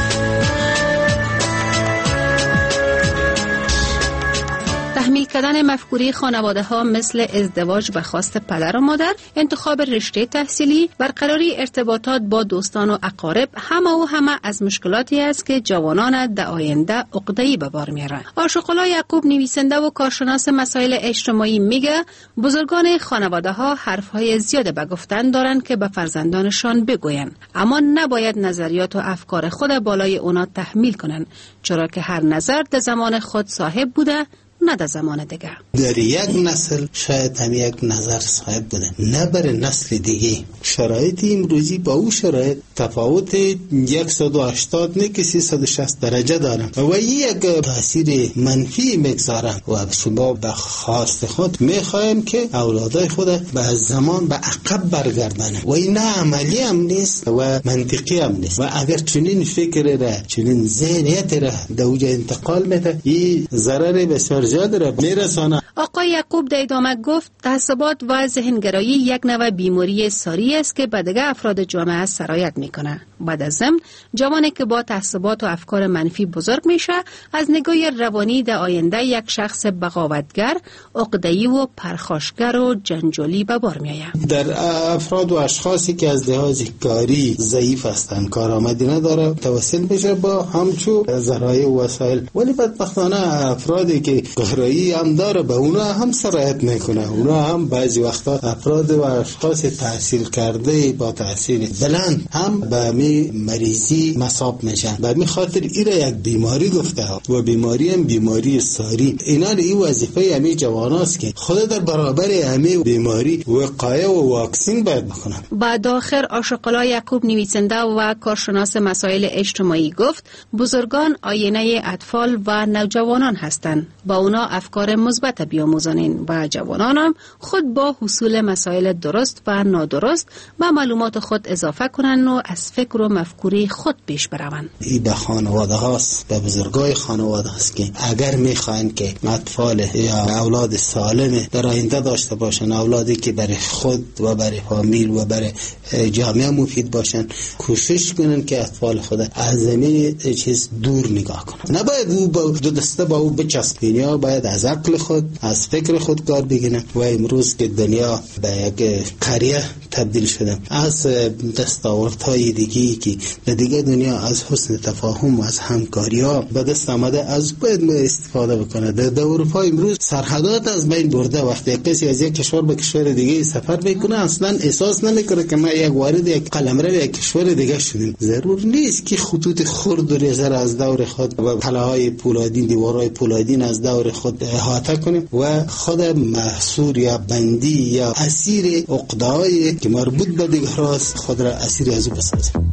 تحمیل کردن مفکوره خانواده ها مثل ازدواج به خواست پدر و مادر، انتخاب رشته تحصیلی، برقراری ارتباطات با دوستان و اقارب همه از مشکلاتی است که جوانان در آینده عقده‌ای به بار میارن. عاشق الله یعقوب نویسنده و کارشناس مسائل اجتماعی میگه بزرگان خانواده ها حرفهای زیاد به گفتن دارن که به فرزندانشان بگوین، اما نباید نظریات و افکار خود بالای اونا تحمیل کنن، چرا که هر نظر در زمان خود صاحب بوده نه در زمان دیگه. در یک نسل شاید هم یک نظر صاحب بوده، نه بر نسل دیگه. شرایط امروزی با او شرایط تفاوت 180 نه که 360 درجه دارن و این یک تاثیر منفی میگذارن و شما به خواست خود میخوایم که اولادای خود به زمان به عقب برگردانه و این نه عملی هم نیست و منطقی هم نیست و اگر چنین فکر را چنین ذهنیت را در اوج انتقال میده این ضرر بسیار آقای یعقوب در ادامه گفت تعصبات و ذهنگرایی یک نوع بیماری ساری است که به دیگر افراد جامعه سرایت میکنه. بعد از ضمن جوانی که با تعصبات و افکار منفی بزرگ میشه از نگاه روانی در آینده یک شخص بغاوتگر، عقده‌ای و پرخاشگر و جنجالی به بار میآید. در افراد و اشخاصی که از لحاظ کاری ضعیف هستند، کارآمدی نداره، توسل میشه با همچو ذرایع و وسایل، ولی بدبختانه افرادی که کارایی هم داره به اونا هم سرایت میکنه. اونا هم بعضی وقتا افراد و اشخاص تحصیل کرده با تحصیل بلند هم به می مریضی مصاب میشن. به می خاطر این یک بیماری گفته و بیماری هم بیماری ساری. اینا این وظیفه همه جواناست که خود در برابر همه بیماری وقایه و واکسین باید بکنن. بعد آخر عاشق الله یعقوب نویسنده و کارشناس مسائل اجتماعی گفت بزرگان آینه اطفال و نوجوانان هستند. با اونا افکار مثبت بیاموزانین و جوانانم خود با حصول مسائل درست و نادرست و معلومات خود اضافه کنن و از فکر و مفکوره خود پیش بروند. این به خانواده هاست، به بزرگای خانواده هاست که اگر میخواین که اطفال یا اولاد سالم در آینده داشته باشن، اولادی که برای خود و برای فامیل و برای جامعه مفید باشن، کوشش کنن که اطفال خود از همه چیز دور نگاه کنن. نباید او با دو دسته با او بچسبین، یا باید از عقل خود، از فکر خود کار بگیرن. و امروز که دنیا به یک قریه تبدیل شدم. از دستاوردهای دیگه‌ای که در دیگه دنیا از حسن تفاهم و از همکاری‌ها به دست آمده از باید استفاده بکنه. در اروپا امروز سرحدات از بین برده. وقتی کسی از یک کشور به کشور دیگه سفر میکنه اصلا احساس نمیکنه که ما یک وارد یک قلمرو یک کشور دیگه شدیم. ضرور نیست که خطوط خرد و ریزه از دور خود و پله‌های پولادین، دیوارهای پولادین از دور خود احاطه کنیم و خود محصور یا بندی یا اسیر عقده‌ای که مربوط به دیگراست خود را اسیر از او بسازیم.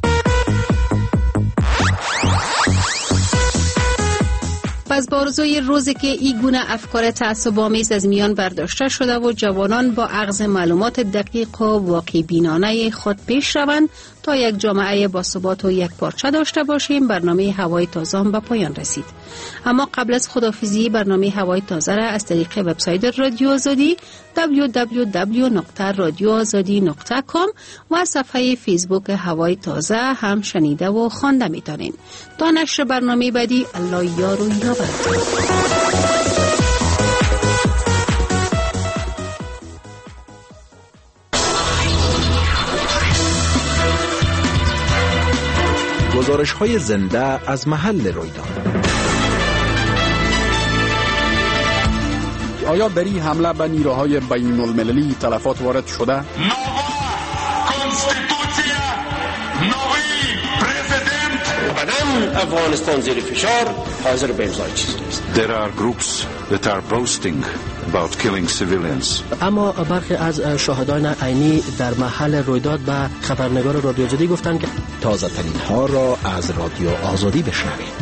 پس با آرزوی روزی که این گونه افکار تعصب‌آمیز از میان برداشته شده و جوانان با اخذ معلومات دقیق و واقع بینانه خود پیش روند تا یک جامعه باثبات و یک پارچه داشته باشیم، برنامه هوای تازه به پایان رسید. اما قبل از خداحافظی برنامه هوای تازه را از طریق وبسایت رادیو آزادی www.radioazadi.com و صفحه فیسبوک هوای تازه هم شنیده و خوانده می‌تونین. تا نشر برنامه بعدی، الله یار و یاور. گزارش‌های زنده از محل رویداد. آیا در این حمله به نیروهای بین المللی تلفات وارد شده؟ افغانستان زیر فشار حاضر به امضای چیزی نیست. There are groups that are boasting about killing civilians. اما برخی از شاهدان عینی در محل رویداد به خبرنگار رادیو آزادی گفتند که تازه ترین ها را از رادیو آزادی بشنوید.